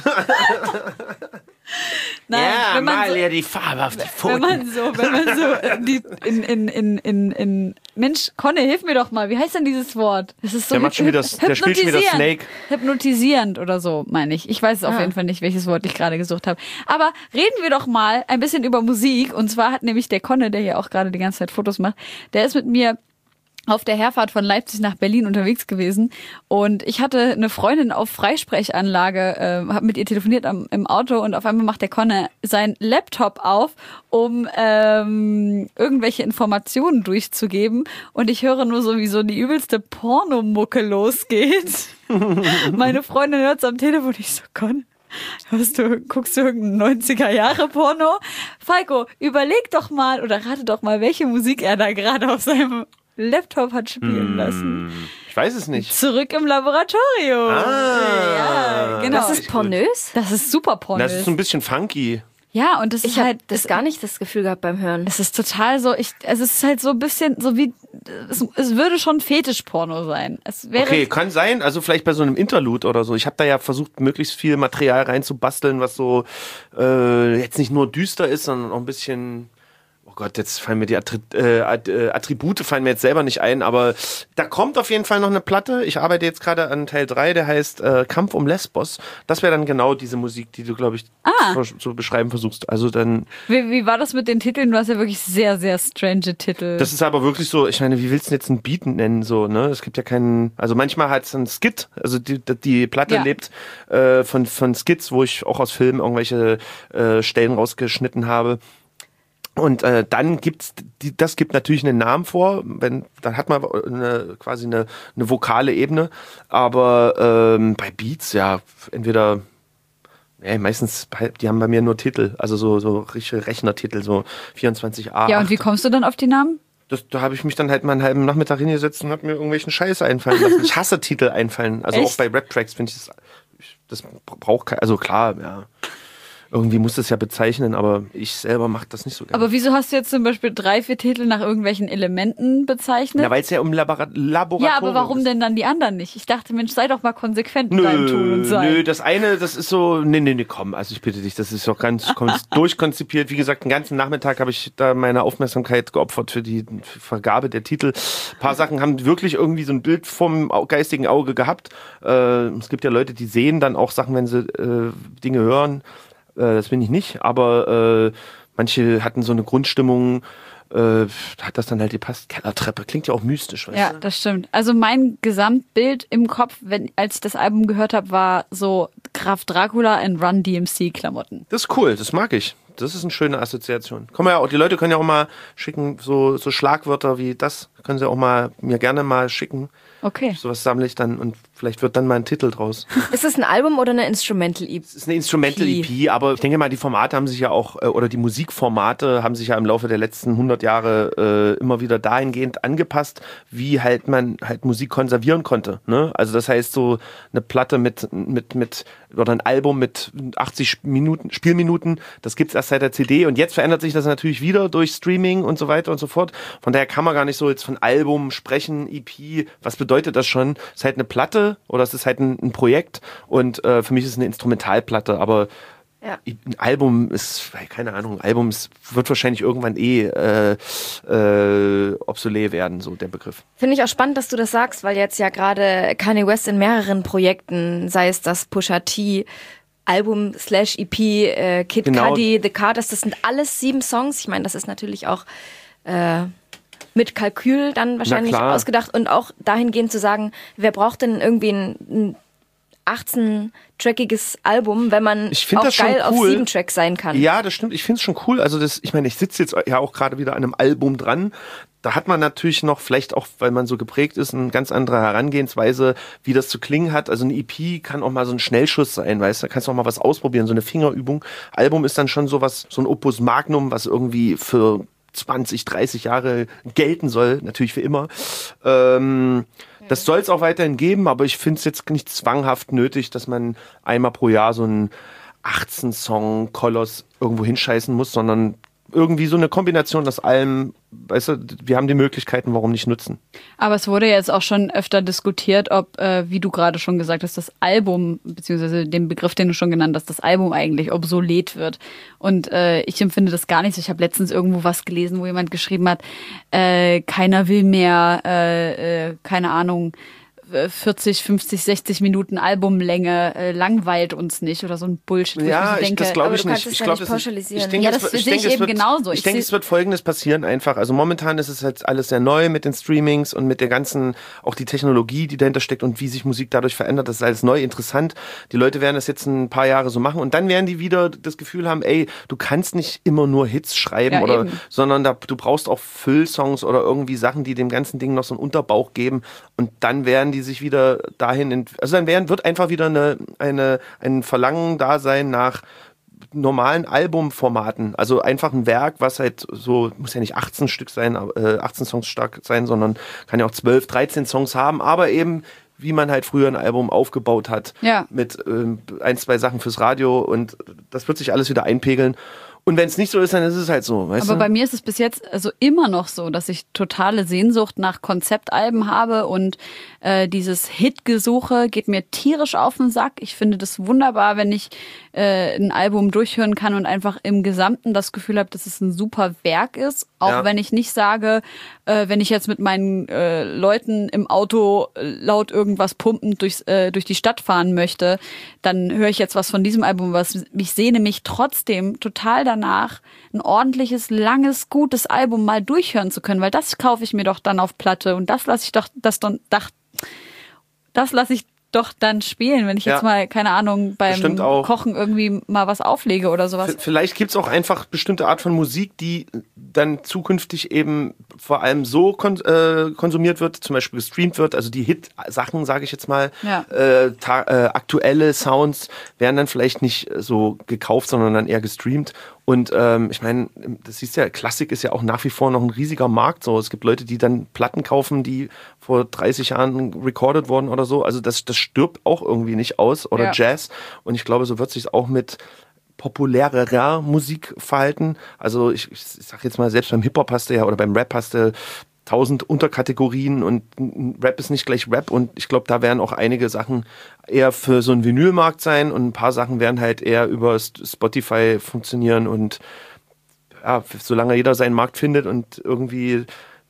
nein, ja, wenn man mal so, ja die Farbe auf die wenn Pfoten. man so, wenn man so äh, die, in, in, in, in, in Mensch, Conne, hilf mir doch mal, wie heißt denn dieses Wort? Das ist so Der macht schon wieder- der spielt schon wieder hypnotisierend. Snake. Hypnotisierend oder so, meine ich. Ich weiß es auf Ah. jeden Fall nicht, welches Wort ich gerade gesucht habe. Aber reden wir doch mal ein bisschen über Musik. Und zwar hat nämlich der Conne, der hier auch gerade die ganze Zeit Fotos macht, der ist mit mir auf der Herfahrt von Leipzig nach Berlin unterwegs gewesen und ich hatte eine Freundin auf Freisprechanlage, äh, habe mit ihr telefoniert am, im Auto und auf einmal macht der Conne seinen Laptop auf, um ähm, irgendwelche Informationen durchzugeben und ich höre nur so, wie so die übelste Pornomucke losgeht. Meine Freundin hört's am Telefon, ich so, Conne, hörst du, guckst du irgendein neunziger-Jahre-Porno? Falco, überleg doch mal oder rate doch mal, welche Musik er da gerade auf seinem Laptop hat spielen lassen. Ich weiß es nicht. Zurück im Laboratorium. Ah, ja, genau. Das ist pornös? Das ist super pornös. Das ist so ein bisschen funky. Ja, und das Ich ist habe halt, das gar nicht das Gefühl gehabt beim Hören. es ist total so, ich, es ist halt so ein bisschen so wie, es, es würde schon Fetischporno sein. Es wäre, Okay, kann sein. Also vielleicht bei so einem Interlude oder so. Ich habe da ja versucht, möglichst viel Material reinzubasteln, was so äh, jetzt nicht nur düster ist, sondern auch ein bisschen... Oh Gott, jetzt fallen mir die Attri- äh, Attribute fallen mir jetzt selber nicht ein, aber da kommt auf jeden Fall noch eine Platte. Ich arbeite jetzt gerade an Teil drei, der heißt äh, Kampf um Lesbos. Das wäre dann genau diese Musik, die du, glaube ich, Ah. zu, zu beschreiben versuchst. Also dann, wie, wie war das mit den Titeln? Du hast ja wirklich sehr, sehr strange Titel. das ist aber wirklich so, ich meine, wie willst du denn jetzt einen Beat nennen, so, ne? Es gibt ja keinen, also manchmal hat es einen Skit, also die, die Platte Ja. lebt äh, von, von Skits, wo ich auch aus Filmen irgendwelche äh, Stellen rausgeschnitten habe. Und äh, dann gibt's die, das gibt natürlich einen Namen vor, wenn dann hat man eine, quasi eine, eine vokale Ebene, aber ähm, bei Beats ja entweder ja, meistens die haben bei mir nur Titel, also so so richtige Rechnertitel, so vierundzwanzig A. ja, und wie kommst du dann auf die Namen? Das, da habe ich mich dann halt mal einen halben Nachmittag hingesetzt und habe mir irgendwelchen Scheiß einfallen lassen. Ich hasse Titel einfallen, also Echt? auch bei Rap-Tracks finde ich das, das braucht kein, also klar, ja. Irgendwie muss das ja bezeichnen, aber ich selber mache das nicht so gerne. Aber wieso hast du jetzt zum Beispiel drei, vier Titel nach irgendwelchen Elementen bezeichnet? Na, weil es ja um Labora- Laboratorium ja, aber warum ist. denn dann die anderen nicht? Ich dachte, Mensch, sei doch mal konsequent mit deinem Tun und Sein. Nö, das eine, das ist so, nee, nee, nee, komm, also ich bitte dich, das ist doch ganz kon- durchkonzipiert. Wie gesagt, den ganzen Nachmittag habe ich da meine Aufmerksamkeit geopfert für die Vergabe der Titel. Ein paar Sachen haben wirklich irgendwie so ein Bild vom au- geistigen Auge gehabt. Äh, es gibt ja Leute, die sehen dann auch Sachen, wenn sie äh, Dinge hören. Äh, das bin ich nicht, aber äh, manche hatten so eine Grundstimmung, äh, hat das dann halt gepasst. Kellertreppe, klingt ja auch mystisch, weißt Ja, du? das stimmt. Also mein Gesamtbild im Kopf, wenn, als ich das Album gehört habe, war so Graf Dracula in Run D M C Klamotten. Das ist cool, das mag ich. Das ist eine schöne Assoziation. Komm ja, auch die Leute können ja auch mal schicken, so, so Schlagwörter wie das, können sie auch mal mir gerne mal schicken. Okay. Sowas sammle ich dann und vielleicht wird dann mal ein Titel draus. Ist es ein Album oder eine Instrumental-E P? Es ist eine Instrumental-E P, aber ich denke mal, die Formate haben sich ja auch, äh, oder die Musikformate haben sich ja im Laufe der letzten hundert Jahre äh, immer wieder dahingehend angepasst, wie halt man halt Musik konservieren konnte. Ne? Also das heißt, so eine Platte mit, mit, mit, oder ein Album mit achtzig Minuten, Spielminuten, das gibt's erst seit der C D und jetzt verändert sich das natürlich wieder durch Streaming und so weiter und so fort. Von daher kann man gar nicht so jetzt von Album sprechen, E P, was bedeutet das schon? Es ist halt eine Platte oder es ist halt ein, ein Projekt und äh, für mich ist es eine Instrumentalplatte, aber Ja. ein Album ist, keine Ahnung, ein Album ist, wird wahrscheinlich irgendwann eh äh, äh, obsolet werden, so der Begriff. Finde ich auch spannend, dass du das sagst, weil jetzt ja gerade Kanye West in mehreren Projekten, sei es das Pusha T Album slash E P, äh, Kid Genau. Cudi, The Carters, das sind alles sieben Songs. Ich meine, das ist natürlich auch äh, mit Kalkül dann wahrscheinlich klar. ausgedacht und auch dahingehend zu sagen, wer braucht denn irgendwie ein, ein achtzehn-trackiges Album, wenn man Ich find auch das schon geil auf cool. sieben Tracks sein kann. Ja, das stimmt. Ich finde es schon cool. Also das, ich meine, ich sitze jetzt ja auch gerade wieder an einem Album dran. Da hat man natürlich noch, vielleicht auch, weil man so geprägt ist, eine ganz andere Herangehensweise, wie das zu klingen hat. Also eine E P kann auch mal so ein Schnellschuss sein, weißt du? Da kannst du auch mal was ausprobieren, so eine Fingerübung. Album ist dann schon sowas, so ein Opus Magnum, was irgendwie für zwanzig, dreißig Jahre gelten soll, natürlich für immer. Ähm, das soll es auch weiterhin geben, aber ich finde es jetzt nicht zwanghaft nötig, dass man einmal pro Jahr so einen achtzehn-Song-Koloss irgendwo hinscheißen muss, sondern irgendwie so eine Kombination aus allem, weißt du, wir haben die Möglichkeiten, warum nicht nutzen. Aber es wurde jetzt auch schon öfter diskutiert, ob, äh, wie du gerade schon gesagt hast, das Album, beziehungsweise den Begriff, den du schon genannt hast, das Album eigentlich obsolet wird. Und äh, ich empfinde das gar nicht so. Ich habe letztens irgendwo was gelesen, wo jemand geschrieben hat, äh, keiner will mehr, äh, äh, keine Ahnung, vierzig, fünfzig, sechzig Minuten Albumlänge äh, langweilt uns nicht oder so ein Bullshit. Wo Ja, ich, mir so ich, denke, das glaube aber ich du kannst nicht. es Ich ja glaube, nicht das ist, pauschalisieren. ich denke, Ja, es das wird- ich sehe denke, ich es eben wird, genauso. Ich Ich denke, seh- es wird Folgendes passieren einfach. Also momentan ist es halt alles sehr neu mit den Streamings und mit der ganzen, auch die Technologie, die dahinter steckt und wie sich Musik dadurch verändert. Das ist alles neu, interessant. Die Leute werden das jetzt ein paar Jahre so machen und dann werden die wieder das Gefühl haben, ey, du kannst nicht immer nur Hits schreiben Ja, oder, eben. sondern da, du brauchst auch Füllsongs oder irgendwie Sachen, die dem ganzen Ding noch so einen Unterbauch geben und dann werden die sich wieder dahin, ent- also dann werden, wird einfach wieder eine, eine, ein Verlangen da sein nach normalen Albumformaten, also einfach ein Werk, was halt so, muss ja nicht achtzehn Stück sein, äh, achtzehn Songs stark sein, sondern kann ja auch zwölf, dreizehn Songs haben, aber eben wie man halt früher ein Album aufgebaut hat, Ja. mit ähm, ein, zwei Sachen fürs Radio und das wird sich alles wieder einpegeln. Und wenn es nicht so ist, dann ist es halt so, weißt Aber du? bei mir ist es bis jetzt also immer noch so, dass ich totale Sehnsucht nach Konzeptalben habe und äh, dieses Hitgesuche geht mir tierisch auf den Sack. Ich finde das wunderbar, wenn ich äh, ein Album durchhören kann und einfach im Gesamten das Gefühl habe, dass es ein super Werk ist. Auch Ja. wenn ich nicht sage, äh, wenn ich jetzt mit meinen äh, Leuten im Auto äh, laut irgendwas pumpend durchs, äh, durch die Stadt fahren möchte, dann höre ich jetzt was von diesem Album, was ich sehne mich trotzdem total danach, ein ordentliches, langes, gutes Album mal durchhören zu können, weil das kaufe ich mir doch dann auf Platte und das lasse ich doch, das dann, dach, das lasse ich doch dann spielen, wenn ich Ja. jetzt mal, keine Ahnung, beim Bestimmt auch. Kochen irgendwie mal was auflege oder sowas. V- Vielleicht gibt's auch einfach bestimmte Art von Musik, die dann zukünftig eben vor allem so kon äh, konsumiert wird, zum Beispiel gestreamt wird, also die Hit-Sachen, sage ich jetzt mal, Ja. äh, ta- äh, aktuelle Sounds werden dann vielleicht nicht so gekauft, sondern dann eher gestreamt. Und ähm, ich meine, das siehst du ja, Klassik ist ja auch nach wie vor noch ein riesiger Markt. So, es gibt Leute, die dann Platten kaufen, die vor dreißig Jahren recorded wurden oder so. Also das, das stirbt auch irgendwie nicht aus. Oder Ja. Jazz. Und ich glaube, so wird sich auch mit populärer Musik verhalten. Also ich, ich sag jetzt mal, selbst beim Hip-Hop hast du ja oder beim Rap hast du tausend Unterkategorien und Rap ist nicht gleich Rap und ich glaube, da werden auch einige Sachen eher für so einen Vinylmarkt sein und ein paar Sachen werden halt eher über Spotify funktionieren und ja, solange jeder seinen Markt findet und irgendwie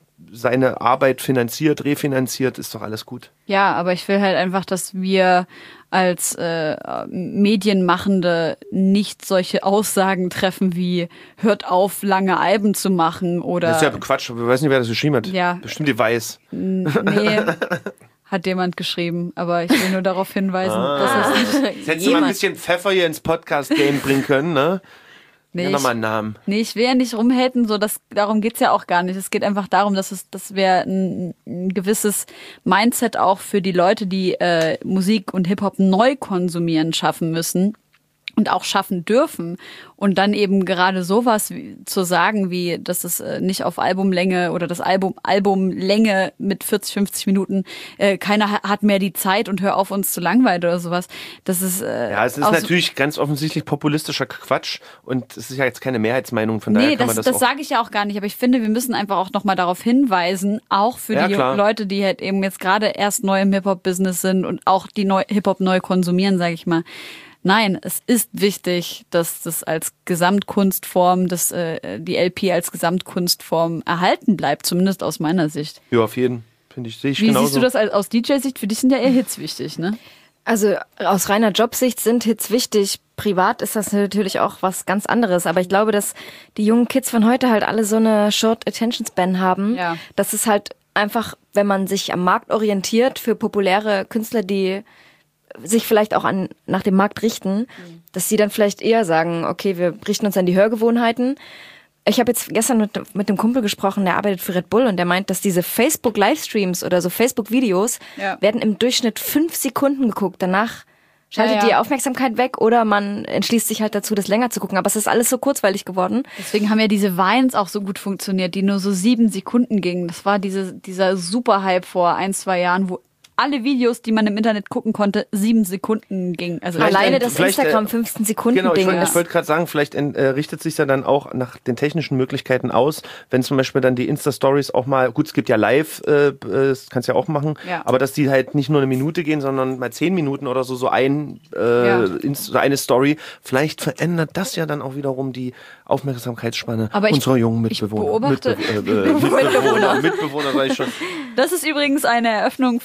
seine Arbeit finanziert, refinanziert, ist doch alles gut. Ja, aber ich will halt einfach, dass wir als äh, Medienmachende nicht solche Aussagen treffen wie hört auf, lange Alben zu machen oder Das ist ja Quatsch, ich weiß nicht, wer das geschrieben hat. Ja. Bestimmt die Weiß. nee, hat jemand geschrieben, aber ich will nur darauf hinweisen, Ah. dass es nicht, Jetzt hättest du mal ein bisschen Pfeffer hier ins Podcast-Game bringen können, ne? nee, Ja, ich, nochmal einen Namen. nee, ich will ja nicht rumhaten, so das, darum geht's ja auch gar nicht. Es geht einfach darum, dass es, dass wir ein, ein gewisses Mindset auch für die Leute, die äh, Musik und Hip-Hop neu konsumieren, schaffen müssen. Und auch schaffen dürfen. Und dann eben gerade sowas wie, zu sagen, wie, dass es äh, nicht auf Albumlänge oder das Album Albumlänge mit vierzig, fünfzig Minuten, äh, keiner ha- hat mehr die Zeit und hör auf, uns zu langweilen oder sowas. Das ist äh, Ja, es ist aus- natürlich ganz offensichtlich populistischer Quatsch und es ist ja jetzt keine Mehrheitsmeinung, von daher Nee, kann das, man das, das auch... sage ich ja auch gar nicht, aber ich finde, wir müssen einfach auch nochmal darauf hinweisen, auch für Ja, die klar. Leute, die halt eben jetzt gerade erst neu im Hip-Hop-Business sind und auch die neu, Hip-Hop neu konsumieren, sage ich mal. Nein, es ist wichtig, dass das als Gesamtkunstform, dass äh, die L P als Gesamtkunstform erhalten bleibt, zumindest aus meiner Sicht. Ja, auf jeden, finde ich, sehe ich Wie genauso. siehst du das als, aus D J-Sicht? Für dich sind ja eher Hits wichtig, ne? Also aus reiner Jobsicht sind Hits wichtig. Privat ist das natürlich auch was ganz anderes. Aber ich glaube, dass die jungen Kids von heute halt alle so eine Short Attention Span haben. Ja. Das ist halt einfach, wenn man sich am Markt orientiert für populäre Künstler, die sich vielleicht auch an nach dem Markt richten, dass sie dann vielleicht eher sagen, okay, wir richten uns an die Hörgewohnheiten. Ich habe jetzt gestern mit, mit dem Kumpel gesprochen, der arbeitet für Red Bull und der meint, dass diese Facebook-Livestreams oder so Facebook-Videos Ja. werden im Durchschnitt fünf Sekunden geguckt. Danach schaltet Ja, ja. die Aufmerksamkeit weg oder man entschließt sich halt dazu, das länger zu gucken. Aber es ist alles so kurzweilig geworden. Deswegen haben ja diese Vines auch so gut funktioniert, die nur so sieben Sekunden gingen. Das war diese, dieser Super-Hype vor ein, zwei Jahren, wo alle Videos, die man im Internet gucken konnte, sieben Sekunden gingen. Also Vielleicht Alleine ein- das vielleicht, äh, Instagram fünfzehn Sekunden Genau, ich Ding. wollte ist. ich wollte gerade sagen, vielleicht äh, richtet sich ja dann auch nach den technischen Möglichkeiten aus, wenn zum Beispiel dann die Insta-Stories auch mal, gut, es gibt ja live, äh, äh, das kannst du ja auch machen, Ja. aber dass die halt nicht nur eine Minute gehen, sondern mal zehn Minuten oder so, so ein, äh, Ja. Inst- so eine Story, vielleicht verändert das ja dann auch wiederum die Aufmerksamkeitsspanne Aber ich- unserer jungen ich Mitbewohner. beobachte- Mitbe äh, äh, Mitbewohner, Mitbewohner sag ich schon. das ist übrigens eine Eröffnung von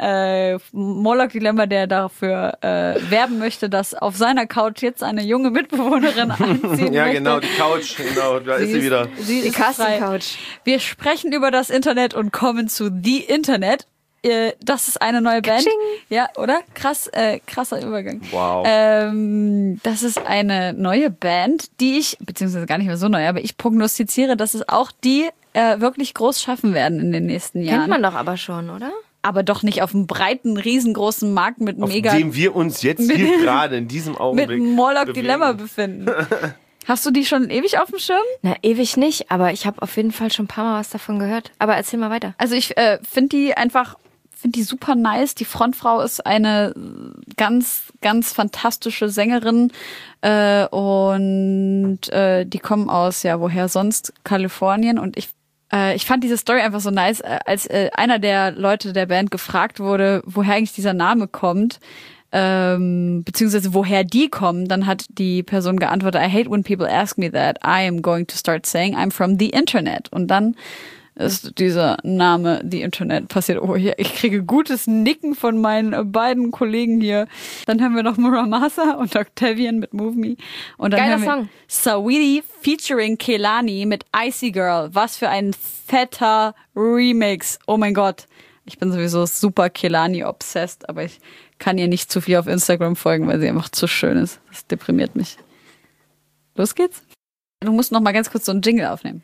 äh, Morlock Dilemma, der dafür äh, werben möchte, dass auf seiner Couch jetzt eine junge Mitbewohnerin einziehen Ja, möchte. genau, die Couch, genau, da ist sie wieder. Sie Die ist frei. Casting-Couch. Wir sprechen über das Internet und kommen zu The Internet. Äh, Das ist eine neue Band. Katsching. Ja, oder? Krass, äh, krasser Übergang. Wow. Ähm, das ist eine neue Band, die ich, beziehungsweise gar nicht mehr so neu, aber ich prognostiziere, dass es auch die äh, wirklich groß schaffen werden in den nächsten Jahren. Kennt man doch aber schon, oder? Aber doch nicht auf einem breiten, riesengroßen Markt mit Auf mega, dem wir uns jetzt hier gerade in diesem mit Augenblick Morlock bewegen. Dilemma befinden. Hast du die schon ewig auf dem Schirm? Na, ewig nicht, aber ich habe auf jeden Fall schon ein paar Mal was davon gehört. Aber erzähl mal weiter. Also ich äh, finde die einfach, finde die super nice. Die Frontfrau ist eine ganz, ganz fantastische Sängerin äh, und äh, die kommen aus, ja, woher sonst? Kalifornien. Und ich äh, ich fand diese Story einfach so nice, äh, als äh, einer der Leute der Band gefragt wurde, woher eigentlich dieser Name kommt, ähm, beziehungsweise woher die kommen, dann hat die Person geantwortet, I hate when people ask me that. I am going to start saying I'm from the Internet. Und dann ist dieser Name The Internet passiert. Oh, hier, ich kriege gutes Nicken von meinen beiden Kollegen hier. Dann haben wir noch Muramasa und Octavian mit Move Me. Und dann Geiler haben wir Song. Saweetie featuring Kehlani mit Icy Girl. Was für ein fetter Remix. Oh mein Gott. Ich bin sowieso super Kehlani-obsessed, aber ich kann ihr nicht zu viel auf Instagram folgen, weil sie einfach zu schön ist. Das deprimiert mich. Los geht's. Du musst noch mal ganz kurz so einen Jingle aufnehmen.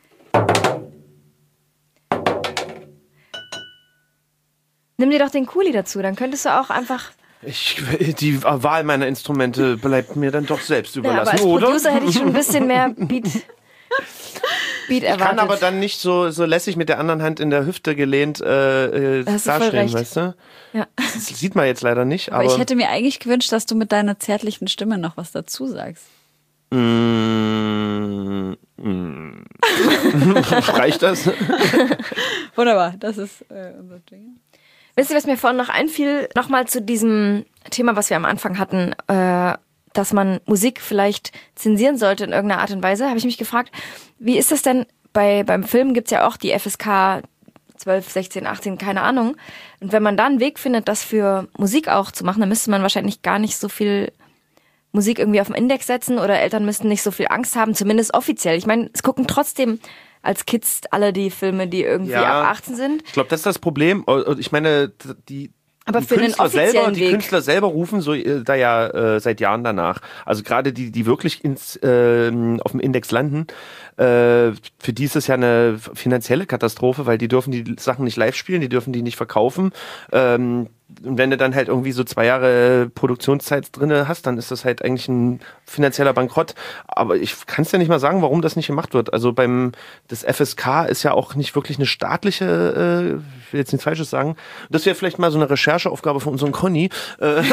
Nimm dir doch den Kuli dazu, dann könntest du auch einfach... Ich, die Wahl meiner Instrumente bleibt mir dann doch selbst Ja, aber überlassen, als oder? Producer hätte ich schon ein bisschen mehr Beat, Beat Ich kann erwartet. aber dann nicht so, so lässig mit der anderen Hand in der Hüfte gelehnt äh, äh, Da hast du voll dastehen, recht. weißt du? Ja. Das sieht man jetzt leider nicht, Aber aber... ich hätte mir eigentlich gewünscht, dass du mit deiner zärtlichen Stimme noch was dazu sagst. Mm, mm. Reicht das? Wunderbar, das ist äh, unser Jingle. Wisst ihr, was mir vorhin noch einfiel? Nochmal zu diesem Thema, was wir am Anfang hatten, äh, dass man Musik vielleicht zensieren sollte in irgendeiner Art und Weise, habe ich mich gefragt, wie ist das denn, bei beim Film gibt's ja auch die F S K zwölf, sechzehn, achtzehn, keine Ahnung. Und wenn man da einen Weg findet, das für Musik auch zu machen, dann müsste man wahrscheinlich gar nicht so viel Musik irgendwie auf den Index setzen oder Eltern müssten nicht so viel Angst haben, zumindest offiziell. Ich meine, es gucken trotzdem als Kids alle die Filme, die irgendwie Ja. ab achtzehn sind. Ich glaube, das ist das Problem. Und Ich meine, die, Aber die für einen Künstler selber, offiziellen die Weg. Künstler selber rufen so äh, da ja äh, seit Jahren danach. Also gerade die, die wirklich ins äh, auf dem Index landen, äh, für die ist es ja eine finanzielle Katastrophe, weil die dürfen die Sachen nicht live spielen, die dürfen die nicht verkaufen. Ähm, und wenn du dann halt irgendwie so zwei Jahre Produktionszeit drinne hast, dann ist das halt eigentlich ein finanzieller Bankrott. Aber ich kann es ja nicht mal sagen, warum das nicht gemacht wird. Also beim das F S K ist ja auch nicht wirklich eine staatliche, äh, ich will jetzt nichts Falsches sagen. Das wäre vielleicht mal so eine Rechercheaufgabe von unserem Conny. Äh,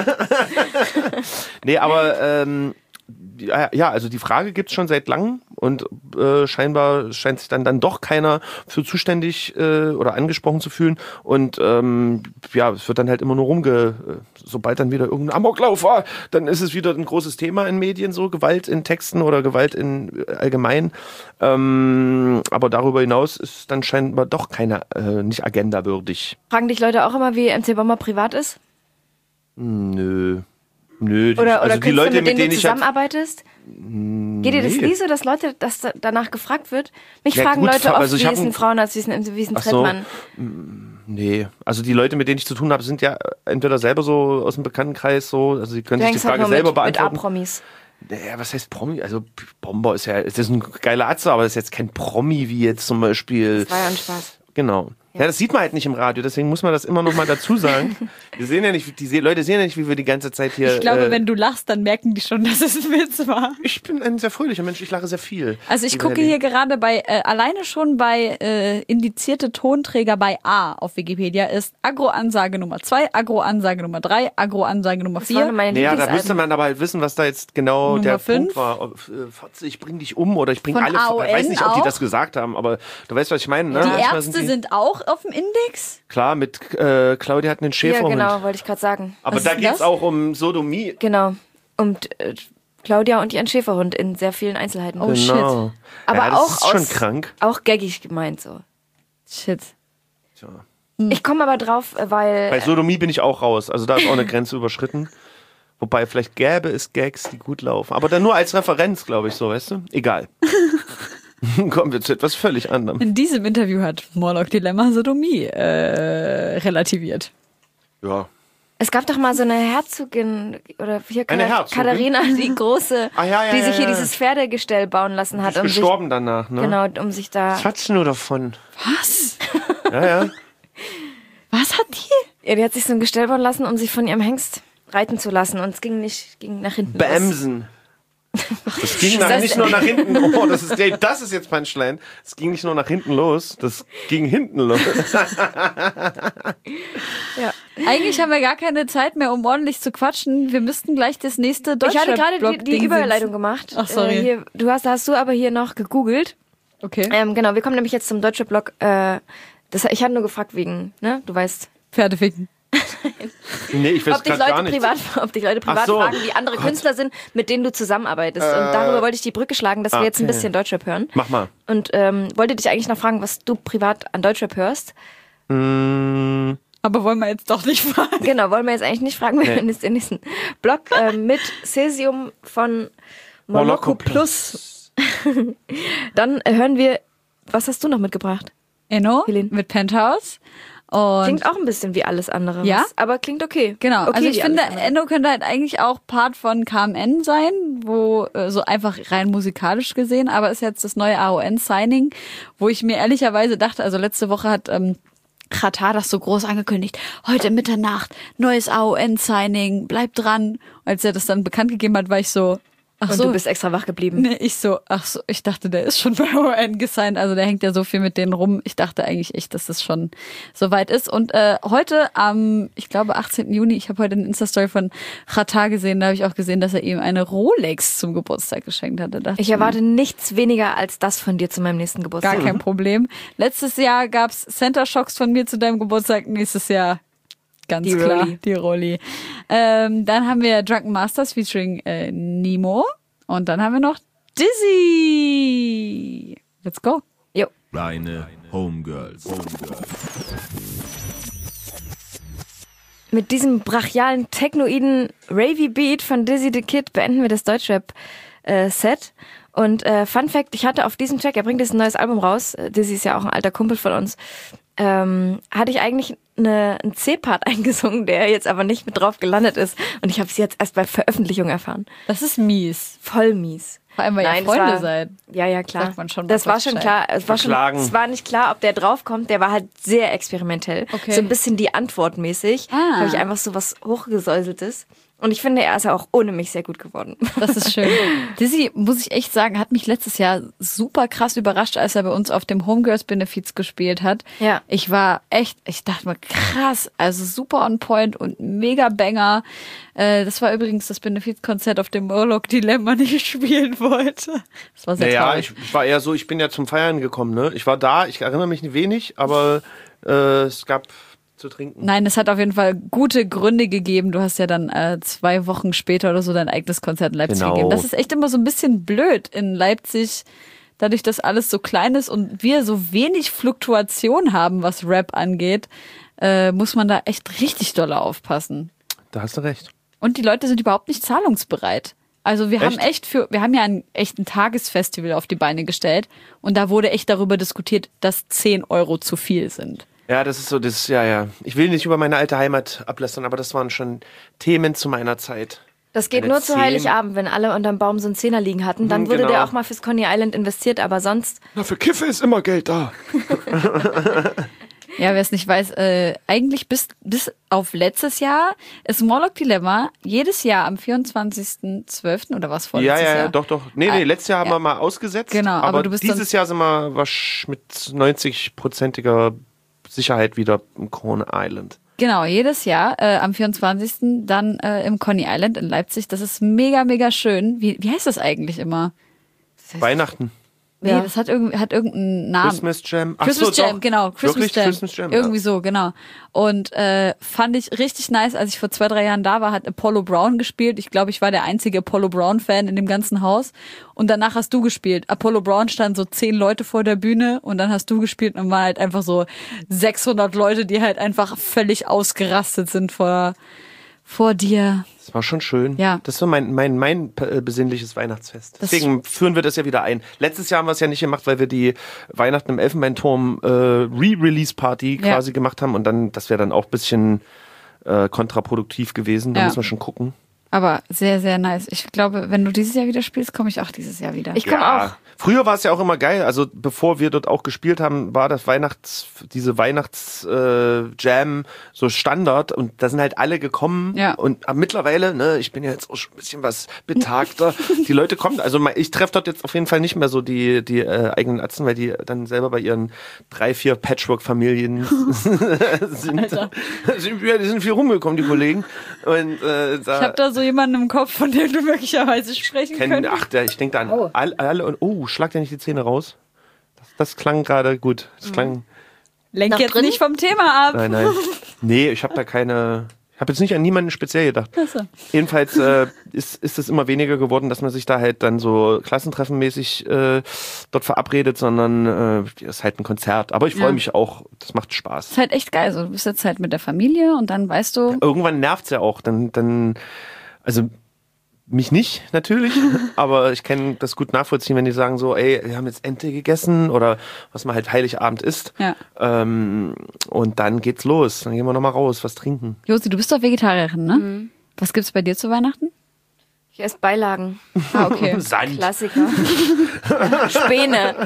nee, aber ähm, ja, ja, also die Frage gibt's schon seit langem und äh, scheinbar scheint sich dann dann doch keiner für zuständig äh, oder angesprochen zu fühlen und ähm, ja, es wird dann halt immer nur rumge... Äh, sobald dann wieder irgendein Amoklauf war, dann ist es wieder ein großes Thema in Medien, so Gewalt in Texten oder Gewalt in äh, allgemein. Ähm, aber darüber hinaus ist dann scheinbar doch keiner äh, nicht agendawürdig. Fragen dich Leute auch immer, wie M C Bomber privat ist? Nö. Nö, die- Oder, oder also die Künstler, Leute, mit denen denen du ich halt, zusammenarbeitest? Geht dir das nee. nie so, dass Leute, dass da- danach gefragt wird? Mich Ja, fragen gut, Leute oft, also ich wie hab ist ein ein- Frauenarzt, wie ist ein, wie ist ein Ach so. Trettmann? Nee, also die Leute, mit denen ich zu tun habe, sind ja entweder selber so aus dem Bekanntenkreis so, also sie können Du sich die hängst halt Frage nur selber mit, mit beantworten. A-Promis. Naja, was heißt Promi? Also Bomber ist ja, es ist ein geiler Atze, aber das ist jetzt kein Promi wie jetzt zum Beispiel. Das war ja ein Spaß. Genau. Ja. das sieht man halt nicht im Radio, deswegen muss man das immer noch mal dazu sagen. Wir sehen ja nicht, die Se- Leute sehen ja nicht, wie wir die ganze Zeit hier. Ich glaube, äh, wenn du lachst, dann merken die schon, dass es ein Witz war. ich bin ein sehr fröhlicher Mensch, ich lache sehr viel. Also ich Liebe gucke Nelly. hier gerade bei, äh, alleine schon bei äh, indizierte Tonträger bei A auf Wikipedia ist Agro-Ansage Nummer zwei, Agro-Ansage Nummer drei, Agro-Ansage Nummer Das waren vier. meine Naja, da Lieblingsalben. müsste man aber halt wissen, was da jetzt genau Nummer der fünf. Punkt war. Ob, äh, Fotze, ich bring dich um oder ich bring Von alle. A O N Ich weiß nicht, ob die auch? das gesagt haben, aber du weißt, was ich meine. Ne? Die Manchmal Ärzte die, sind auch auf dem Index. Klar, mit äh, Claudia hat einen Ja, Schäferhund. genau, wollte ich gerade sagen. Aber Was da ist denn geht's das? auch um Sodomie. Genau. Und äh, Claudia und ihren Schäferhund in sehr vielen Einzelheiten. Oh, shit. Aber ja, das auch ist schon aus- krank. Auch gaggig gemeint so. Shit. Tja. Ich komme aber drauf, weil... Bei Sodomie bin ich auch raus. Also da ist auch eine Grenze überschritten. Wobei, vielleicht gäbe es Gags, die gut laufen. Aber dann nur als Referenz, glaube ich, so, weißt du? Egal. Kommen wir zu etwas völlig anderem. In diesem Interview hat Morlock Dilemma Sodomie äh, relativiert. Ja. Es gab doch mal so eine Herzogin, oder hier Eine Katha- Herzogin? Katharina, die große, Ah, ja, ja, die sich ja, hier ja. dieses Pferdegestell bauen lassen hat. Ist Um sich, gestorben danach, ne? genau, um sich da... Was hat's nur davon? Was? Ja, ja. Was hat die? Ja, die hat sich so ein Gestell bauen lassen, um sich von ihrem Hengst reiten zu lassen. Und es ging nicht, ging nach hinten los. Bämsen. Das ging nach, das nicht nur nach hinten. Oh, das ist, der, das ist jetzt Punchline. Es ging nicht nur nach hinten los, das ging hinten los. Ja. Eigentlich haben wir gar keine Zeit mehr, um ordentlich zu quatschen. Wir müssten gleich das nächste Ich hatte gerade die, Deutschrap-Blog-Ding die Überleitung sitzen. gemacht. Ach, sorry. Äh, hier, du hast, hast du aber hier noch gegoogelt. Okay. Ähm, genau, wir kommen nämlich jetzt zum Deutschrap-Blog. Äh, das, ich hatte nur gefragt wegen, ne, du weißt... Pferdeficken. Nee, ich weiß Ob dich, grad gar Leute nicht. privat, ob dich Leute privat Ach so. fragen, wie andere Künstler sind, mit denen du zusammenarbeitest. Und darüber wollte ich die Brücke schlagen, dass wir jetzt ein Okay. bisschen Deutschrap hören. Mach mal. Und ähm, wollte dich eigentlich noch fragen, was du privat an Deutschrap hörst. Mm, Aber wollen wir jetzt doch nicht fragen. Genau, wollen wir jetzt eigentlich nicht fragen, wir hören jetzt den nächsten Blog äh, mit Cesium von Moloko Moloko Plus. Dann äh, hören wir, was hast du noch mitgebracht? Enno Helene. mit Penthouse. Und Klingt auch ein bisschen wie alles andere. Ja? was- Aber klingt okay. Genau, okay, also ich wie finde, alles andere. Endo könnte halt eigentlich auch Part von K M N sein, wo äh, so einfach rein musikalisch gesehen, aber ist jetzt das neue A O N-Signing, wo ich mir ehrlicherweise dachte, also letzte Woche hat ähm, Katar das so groß angekündigt, heute Mitternacht, neues A O N-Signing, bleib dran. Als er das dann bekannt gegeben hat, war ich so, ach Und so, du bist extra wach geblieben. nee, ich so, ach so, ich dachte, der ist schon bei A O N gesigned, also der hängt ja so viel mit denen rum. Ich dachte eigentlich echt, dass das schon so weit ist. Und äh, heute am, ich glaube, achtzehnten Juni, ich habe heute eine Insta-Story von Katar gesehen, da habe ich auch gesehen, dass er ihm eine Rolex zum Geburtstag geschenkt hatte. Da dachte Ich erwarte nichts weniger als das von dir zu meinem nächsten Geburtstag. gar kein Problem. Letztes Jahr gab's Center Shocks von mir zu deinem Geburtstag, nächstes Jahr ganz Die klar Rolli. die Rolli. Ähm, dann haben wir Drunken Masters featuring äh, Nemo und dann haben wir noch Dizzy. Let's go. Jo. Kleine Homegirls. Homegirls. Mit diesem brachialen, technoiden Ravey-Beat von Dizzy the Kid beenden wir das Deutschrap-Set. Und äh, Fun Fact, ich hatte auf diesem Track, er bringt jetzt ein neues Album raus, äh, Dizzy ist ja auch ein alter Kumpel von uns, ähm, hatte ich eigentlich eine, einen C-Part eingesungen, der jetzt aber nicht mit drauf gelandet ist. Und ich habe es jetzt erst bei Veröffentlichung erfahren. Das ist mies. Voll mies. Vor allem, weil Nein, ihr das Freunde war- seid. Ja, ja, klar. Sagt man schon, das was war schon Bescheid. klar. Es war, schon, Verklagen. es war nicht klar, ob der draufkommt. Der war halt sehr experimentell. Okay. So ein bisschen die Antwort mäßig. Ah. Habe ich einfach so was Hochgesäuseltes. Und ich finde, er ist ja auch ohne mich sehr gut geworden. Das ist schön. Dizzy, muss ich echt sagen, hat mich letztes Jahr super krass überrascht, als er bei uns auf dem Homegirls Benefiz gespielt hat. Ja. Ich war echt, ich dachte mir, krass, also super on point und mega Banger. Äh, das war übrigens das Benefizkonzert, auf dem Morlock Dilemma nicht spielen wollte. Das war sehr Naja, traurig. ich, ich war eher so, ich bin ja zum Feiern gekommen, ne? Ich war da, ich erinnere mich wenig, aber äh, es gab zu trinken. Nein, es hat auf jeden Fall gute Gründe gegeben. Du hast ja dann äh, zwei Wochen später oder so dein eigenes Konzert in Leipzig Genau. gegeben. Das ist echt immer so ein bisschen blöd in Leipzig, dadurch, dass alles so klein ist und wir so wenig Fluktuation haben, was Rap angeht, äh, muss man da echt richtig doll aufpassen. Da hast du recht. Und die Leute sind überhaupt nicht zahlungsbereit. Also wir haben Echt? echt für, wir haben ja ein echt ein Tagesfestival auf die Beine gestellt und da wurde echt darüber diskutiert, dass zehn Euro zu viel sind. Ja, das ist so, das, ja, ja. Ich will nicht über meine alte Heimat ablästern, aber das waren schon Themen zu meiner Zeit. Das geht Eine nur zu zehn. Heiligabend, wenn alle unterm Baum so einen Zehner liegen hatten. Dann Mhm, wurde genau. der auch mal fürs Coney Island investiert, aber sonst... Na, für Kiffe ist immer Geld da. Ja, wer es nicht weiß, äh, eigentlich bis, bis auf letztes Jahr ist Morlock Dilemma jedes Jahr am vierundzwanzigsten zwölften oder was Ja, vorletztes ja, ja, Jahr? doch, doch. Nee, nee, Ah, letztes Jahr haben ja. wir mal ausgesetzt. Genau, aber aber du bist dieses sonst- Jahr sind wir wasch mit neunzig-prozentiger Sicherheit wieder im Krone Island. Genau, jedes Jahr äh, am vierundzwanzigsten dann äh, im Coney Island in Leipzig. Das ist mega, mega schön. Wie, wie heißt das eigentlich immer? Weihnachten. Nee, Ja. das hat, irgendwie, hat irgendeinen Namen. Christmas Jam. Ach Christmas so, Jam, doch. genau. Christmas Wirklich? Jam. Christmas Jam, Irgendwie ja. so, genau. Und äh, fand ich richtig nice, als ich vor zwei, drei Jahren da war, hat Apollo Brown gespielt. Ich glaube, ich war der einzige Apollo Brown-Fan in dem ganzen Haus. Und danach hast du gespielt. Apollo Brown stand so zehn Leute vor der Bühne und dann hast du gespielt und waren halt einfach so sechshundert Leute, die halt einfach völlig ausgerastet sind vor, vor dir. Das war schon schön. Ja. Das war mein, mein, mein äh, besinnliches Weihnachtsfest. Das Deswegen führen wir das ja wieder ein. Letztes Jahr haben wir es ja nicht gemacht, weil wir die Weihnachten im Elfenbeinturm äh, Re-Release-Party Ja. quasi gemacht haben. Und dann, das wäre dann auch ein bisschen äh, kontraproduktiv gewesen. Da Ja. müssen wir schon gucken. Aber sehr, sehr nice. Ich glaube, wenn du dieses Jahr wieder spielst, komme ich auch dieses Jahr wieder. Ich komme Ja. auch. Früher war es ja auch immer geil. Also bevor wir dort auch gespielt haben, war das Weihnachts, diese Weihnachts-Jam äh, so Standard und da sind halt alle gekommen. Ja. Und aber mittlerweile, ne, ich bin ja jetzt auch schon ein bisschen was betagter. Die Leute kommen, also ich treffe dort jetzt auf jeden Fall nicht mehr so die die äh, eigenen Atzen, weil die dann selber bei ihren drei, vier Patchwork-Familien sind. sind. Ja, die sind viel rumgekommen, die Kollegen. Und äh, da Ich habe da so jemanden im Kopf, von dem du möglicherweise sprechen kennen, könntest. ach, der, ich denke da an Oh. alle, alle und oh, schlag dir nicht die Zähne raus. Das, das klang gerade gut. Das klang, Lenk Nach jetzt drin? nicht vom Thema ab. nein, nein. Nee, ich habe da keine, ich habe jetzt nicht an niemanden speziell gedacht. Ach so. Jedenfalls äh, ist, ist es immer weniger geworden, dass man sich da halt dann so klassentreffenmäßig äh, dort verabredet, sondern äh, ist halt ein Konzert. Aber ich freue Ja. mich auch, das macht Spaß. ist halt echt geil. So, du bist jetzt halt mit der Familie und dann weißt du, Irgendwann nervt's ja auch. Dann, dann, also mich nicht, natürlich, aber ich kann das gut nachvollziehen, wenn die sagen so, ey, wir haben jetzt Ente gegessen oder was man halt Heiligabend isst. ja. Ähm, und dann geht's los. Dann gehen wir nochmal raus, was trinken. Josi, du bist doch Vegetarierin, ne? Was gibt's bei dir zu Weihnachten? Ich esse Beilagen. Ah, okay. Sand. Klassiker. Späne.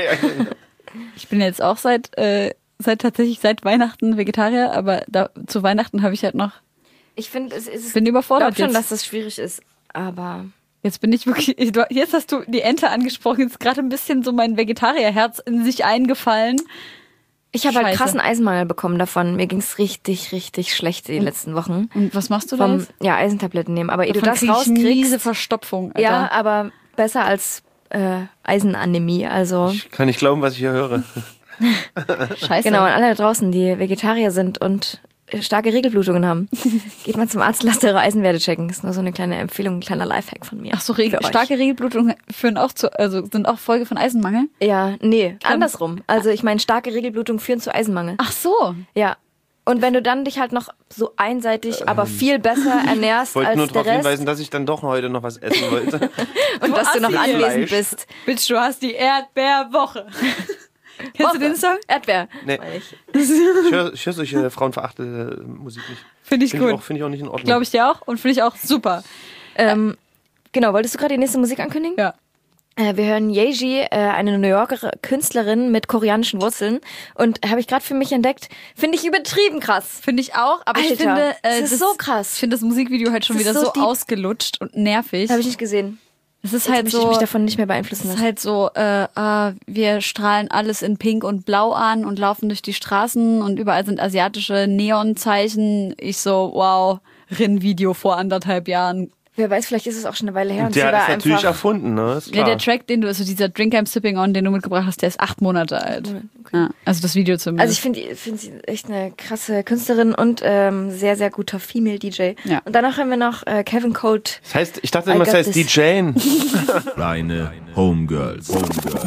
Ich bin jetzt auch seit, äh, seit tatsächlich seit Weihnachten Vegetarier, aber da, zu Weihnachten habe ich halt noch, Ich finde, es ist. bin Ich überfordert glaube schon, jetzt. dass das schwierig ist. Aber Jetzt bin ich wirklich, du- jetzt hast du die Ente angesprochen, jetzt gerade ein bisschen so mein Vegetarierherz in sich eingefallen. ich habe halt Scheiße. krassen Eisenmangel bekommen davon. Mir ging's richtig, richtig schlecht die letzten Wochen. Und was machst du da Vom, jetzt? ja, Eisentabletten nehmen. Aber ehe du Davon das krieg ich miese rauskriegst. Verstopfung, Alter. Ja, aber besser als äh, Eisenanämie. Also. Ich kann nicht glauben, was ich hier höre. Scheiße. Genau, und alle da draußen, die Vegetarier sind und starke Regelblutungen haben, geht mal zum Arzt, lasst eure Eisenwerte checken. Das ist nur so eine kleine Empfehlung, ein kleiner Lifehack von mir. Ach so, Regel, Für euch. starke Regelblutungen führen auch zu, also sind auch Folge von Eisenmangel? Ja, nee, andersrum. Also ich meine, starke Regelblutungen führen zu Eisenmangel. Ach so. Ja. Und wenn du dann dich halt noch so einseitig, aber viel besser ernährst Ich wollte nur als der darauf Rest hinweisen, dass ich dann doch heute noch was essen wollte. und dass du noch Assi. anwesend Fleisch. bist. Bitch, du hast die Erdbeerwoche. Kennst du den Song? Erdbeer. Nee. meine ich. Ich höre ich hör solche frauenverachtende Musik nicht. Finde ich Finde ich, gut. auch- find ich auch nicht in Ordnung. Glaube ich dir auch und finde ich auch super. Ähm, genau, wolltest du gerade die nächste Musik ankündigen? Ja. Äh, wir hören Yeji, äh, eine New Yorker Künstlerin mit koreanischen Wurzeln. Und habe ich gerade für mich entdeckt, finde ich übertrieben krass. Finde ich auch, aber ich Alter, finde, äh, das ist so krass. Ich finde das Musikvideo halt schon Das ist wieder so so, deep. ausgelutscht und nervig. Habe ich nicht gesehen. Es ist Jetzt halt möchte ich so, mich davon nicht mehr beeinflussen es ist lassen. halt so, äh, ah, wir strahlen alles in Pink und Blau an und laufen durch die Straßen und überall sind asiatische Neonzeichen. Ich so, wow, Rinn-Video vor anderthalb Jahren. Wer weiß, vielleicht ist es auch schon eine Weile her. Und Der sie hat war das natürlich einfach, erfunden, ne? Ist Ja, klar. der Track, den du, also dieser Drink I'm Sipping On, den du mitgebracht hast, der ist acht Monate alt. Ja, also das Video zumindest. Also ich finde find sie echt eine krasse Künstlerin und ähm, sehr, sehr guter Female D J. Ja. Und danach haben wir noch äh, Kevin Colt. Das heißt, ich dachte I immer, es got heißt this. D J. Deine Homegirls. Homegirls.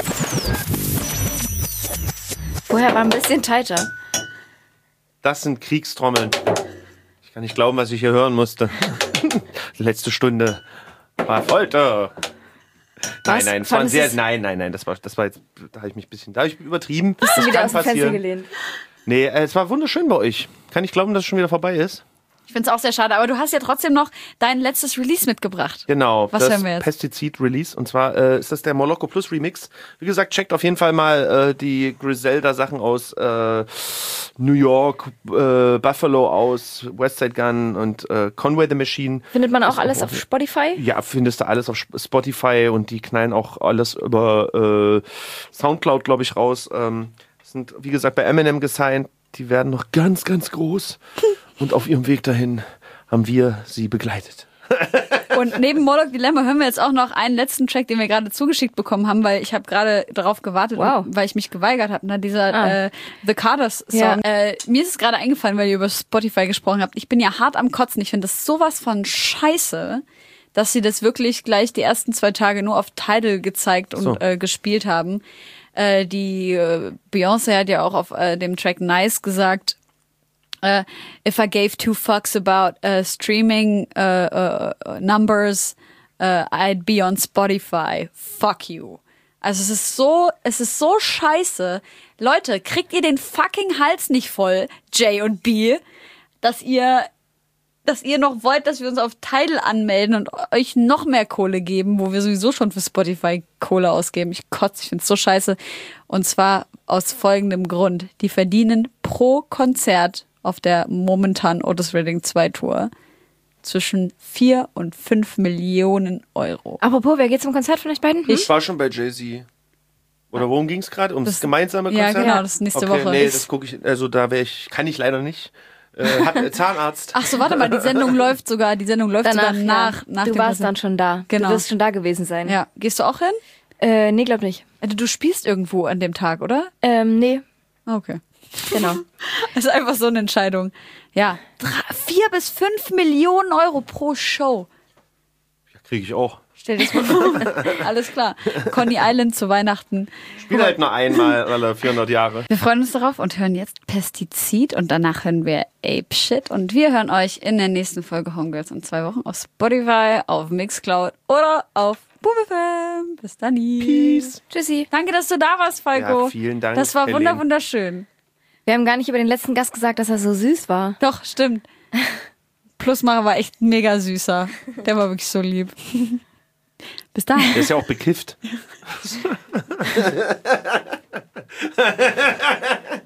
Vorher war ein bisschen tighter. Das sind Kriegstrommeln. Ich kann nicht glauben, was ich hier hören musste. Die letzte Stunde war Folter. Nein, Was? nein, das war ein Fandest sehr, du's- nein, nein, nein, das war, das war jetzt, da habe ich mich ein bisschen, da habe ich übertrieben. Bist du Das wieder kann aus dem Fenster passieren. gelehnt? Nee, äh, es war wunderschön bei euch. Kann ich glauben, dass es schon wieder vorbei ist? ich finde es auch sehr schade, aber du hast ja trotzdem noch dein letztes Release mitgebracht. Genau, Was das hören wir jetzt? Pestizid-Release. Und zwar äh, ist das der Moloko Plus Remix. Wie gesagt, checkt auf jeden Fall mal äh, die Griselda-Sachen aus äh, New York, äh, Buffalo aus, Westside Gun und äh, Conway the Machine. Findet man auch Das alles auch- auf Spotify? Ja, findest du alles auf Spotify und die knallen auch alles über äh, Soundcloud, glaube ich, raus. Ähm, sind, wie gesagt, bei Eminem gesigned. Die werden noch ganz, ganz groß. Und auf ihrem Weg dahin haben wir sie begleitet. Und neben Morlock Dilemma hören wir jetzt auch noch einen letzten Track, den wir gerade zugeschickt bekommen haben, weil ich habe gerade darauf gewartet, Wow. weil ich mich geweigert habe. Ne? Dieser Ah. äh, The Carters Song. Ja. Äh, mir ist es gerade eingefallen, weil ihr über Spotify gesprochen habt. Ich bin ja hart am Kotzen. Ich finde das sowas von scheiße, dass sie das wirklich gleich die ersten zwei Tage nur auf Tidal gezeigt und So. äh, gespielt haben. Äh, die äh, Beyoncé hat ja auch auf äh, dem Track Nice gesagt, Uh, if I gave two fucks about uh, streaming uh, uh, numbers, uh, I'd be on Spotify. Fuck you. Also es ist so, es ist so scheiße. Leute, kriegt ihr den fucking Hals nicht voll, J und B, dass ihr, dass ihr noch wollt, dass wir uns auf Tidal anmelden und euch noch mehr Kohle geben, wo wir sowieso schon für Spotify Kohle ausgeben. Ich kotze, ich find's so scheiße. Und zwar aus folgendem Grund. Die verdienen pro Konzert auf der momentan Otis Redding zwei Tour zwischen vier und fünf Millionen Euro. Apropos, wer geht zum Konzert von euch beiden? Hm? Ich war schon bei Jay-Z. Oder worum ging es gerade? Um das, Das- gemeinsame ja, Konzert? genau, das ist nächste okay, Woche. Nee, Ist- das gucke ich, also da wäre ich, kann ich leider nicht. Äh, hat äh, Zahnarzt. Ach so, warte mal, die Sendung läuft sogar, die Sendung läuft Danach, sogar nach, ja. nach Du dem warst Konzert. dann schon da. Genau. Du wirst schon da gewesen sein. Ja, gehst du auch hin? Äh, nee, glaub nicht. Also du spielst irgendwo an dem Tag, oder? Ähm, nee, Okay. genau. Das ist einfach so eine Entscheidung. Ja, drei, vier bis fünf Millionen Euro pro Show. Kriege ich auch. Stell dir das mal vor. Alles klar. Coney Island zu Weihnachten. Spiel halt nur einmal alle vierhundert Jahre. Wir freuen uns darauf und hören jetzt Pestizid und danach hören wir Ape Shit und wir hören euch in der nächsten Folge Homegirls in zwei Wochen auf Spotify, auf Mixcloud oder auf BoomFM. Bis dann. Peace. Tschüssi. Danke, dass du da warst, Falco. Ja, vielen Dank, Das war Helene. wunder wunderschön. Wir haben gar nicht über den letzten Gast gesagt, dass er so süß war. Doch, stimmt. Plusmacher war echt mega süßer. Der war wirklich so lieb. Bis dann. Der ist ja auch bekifft.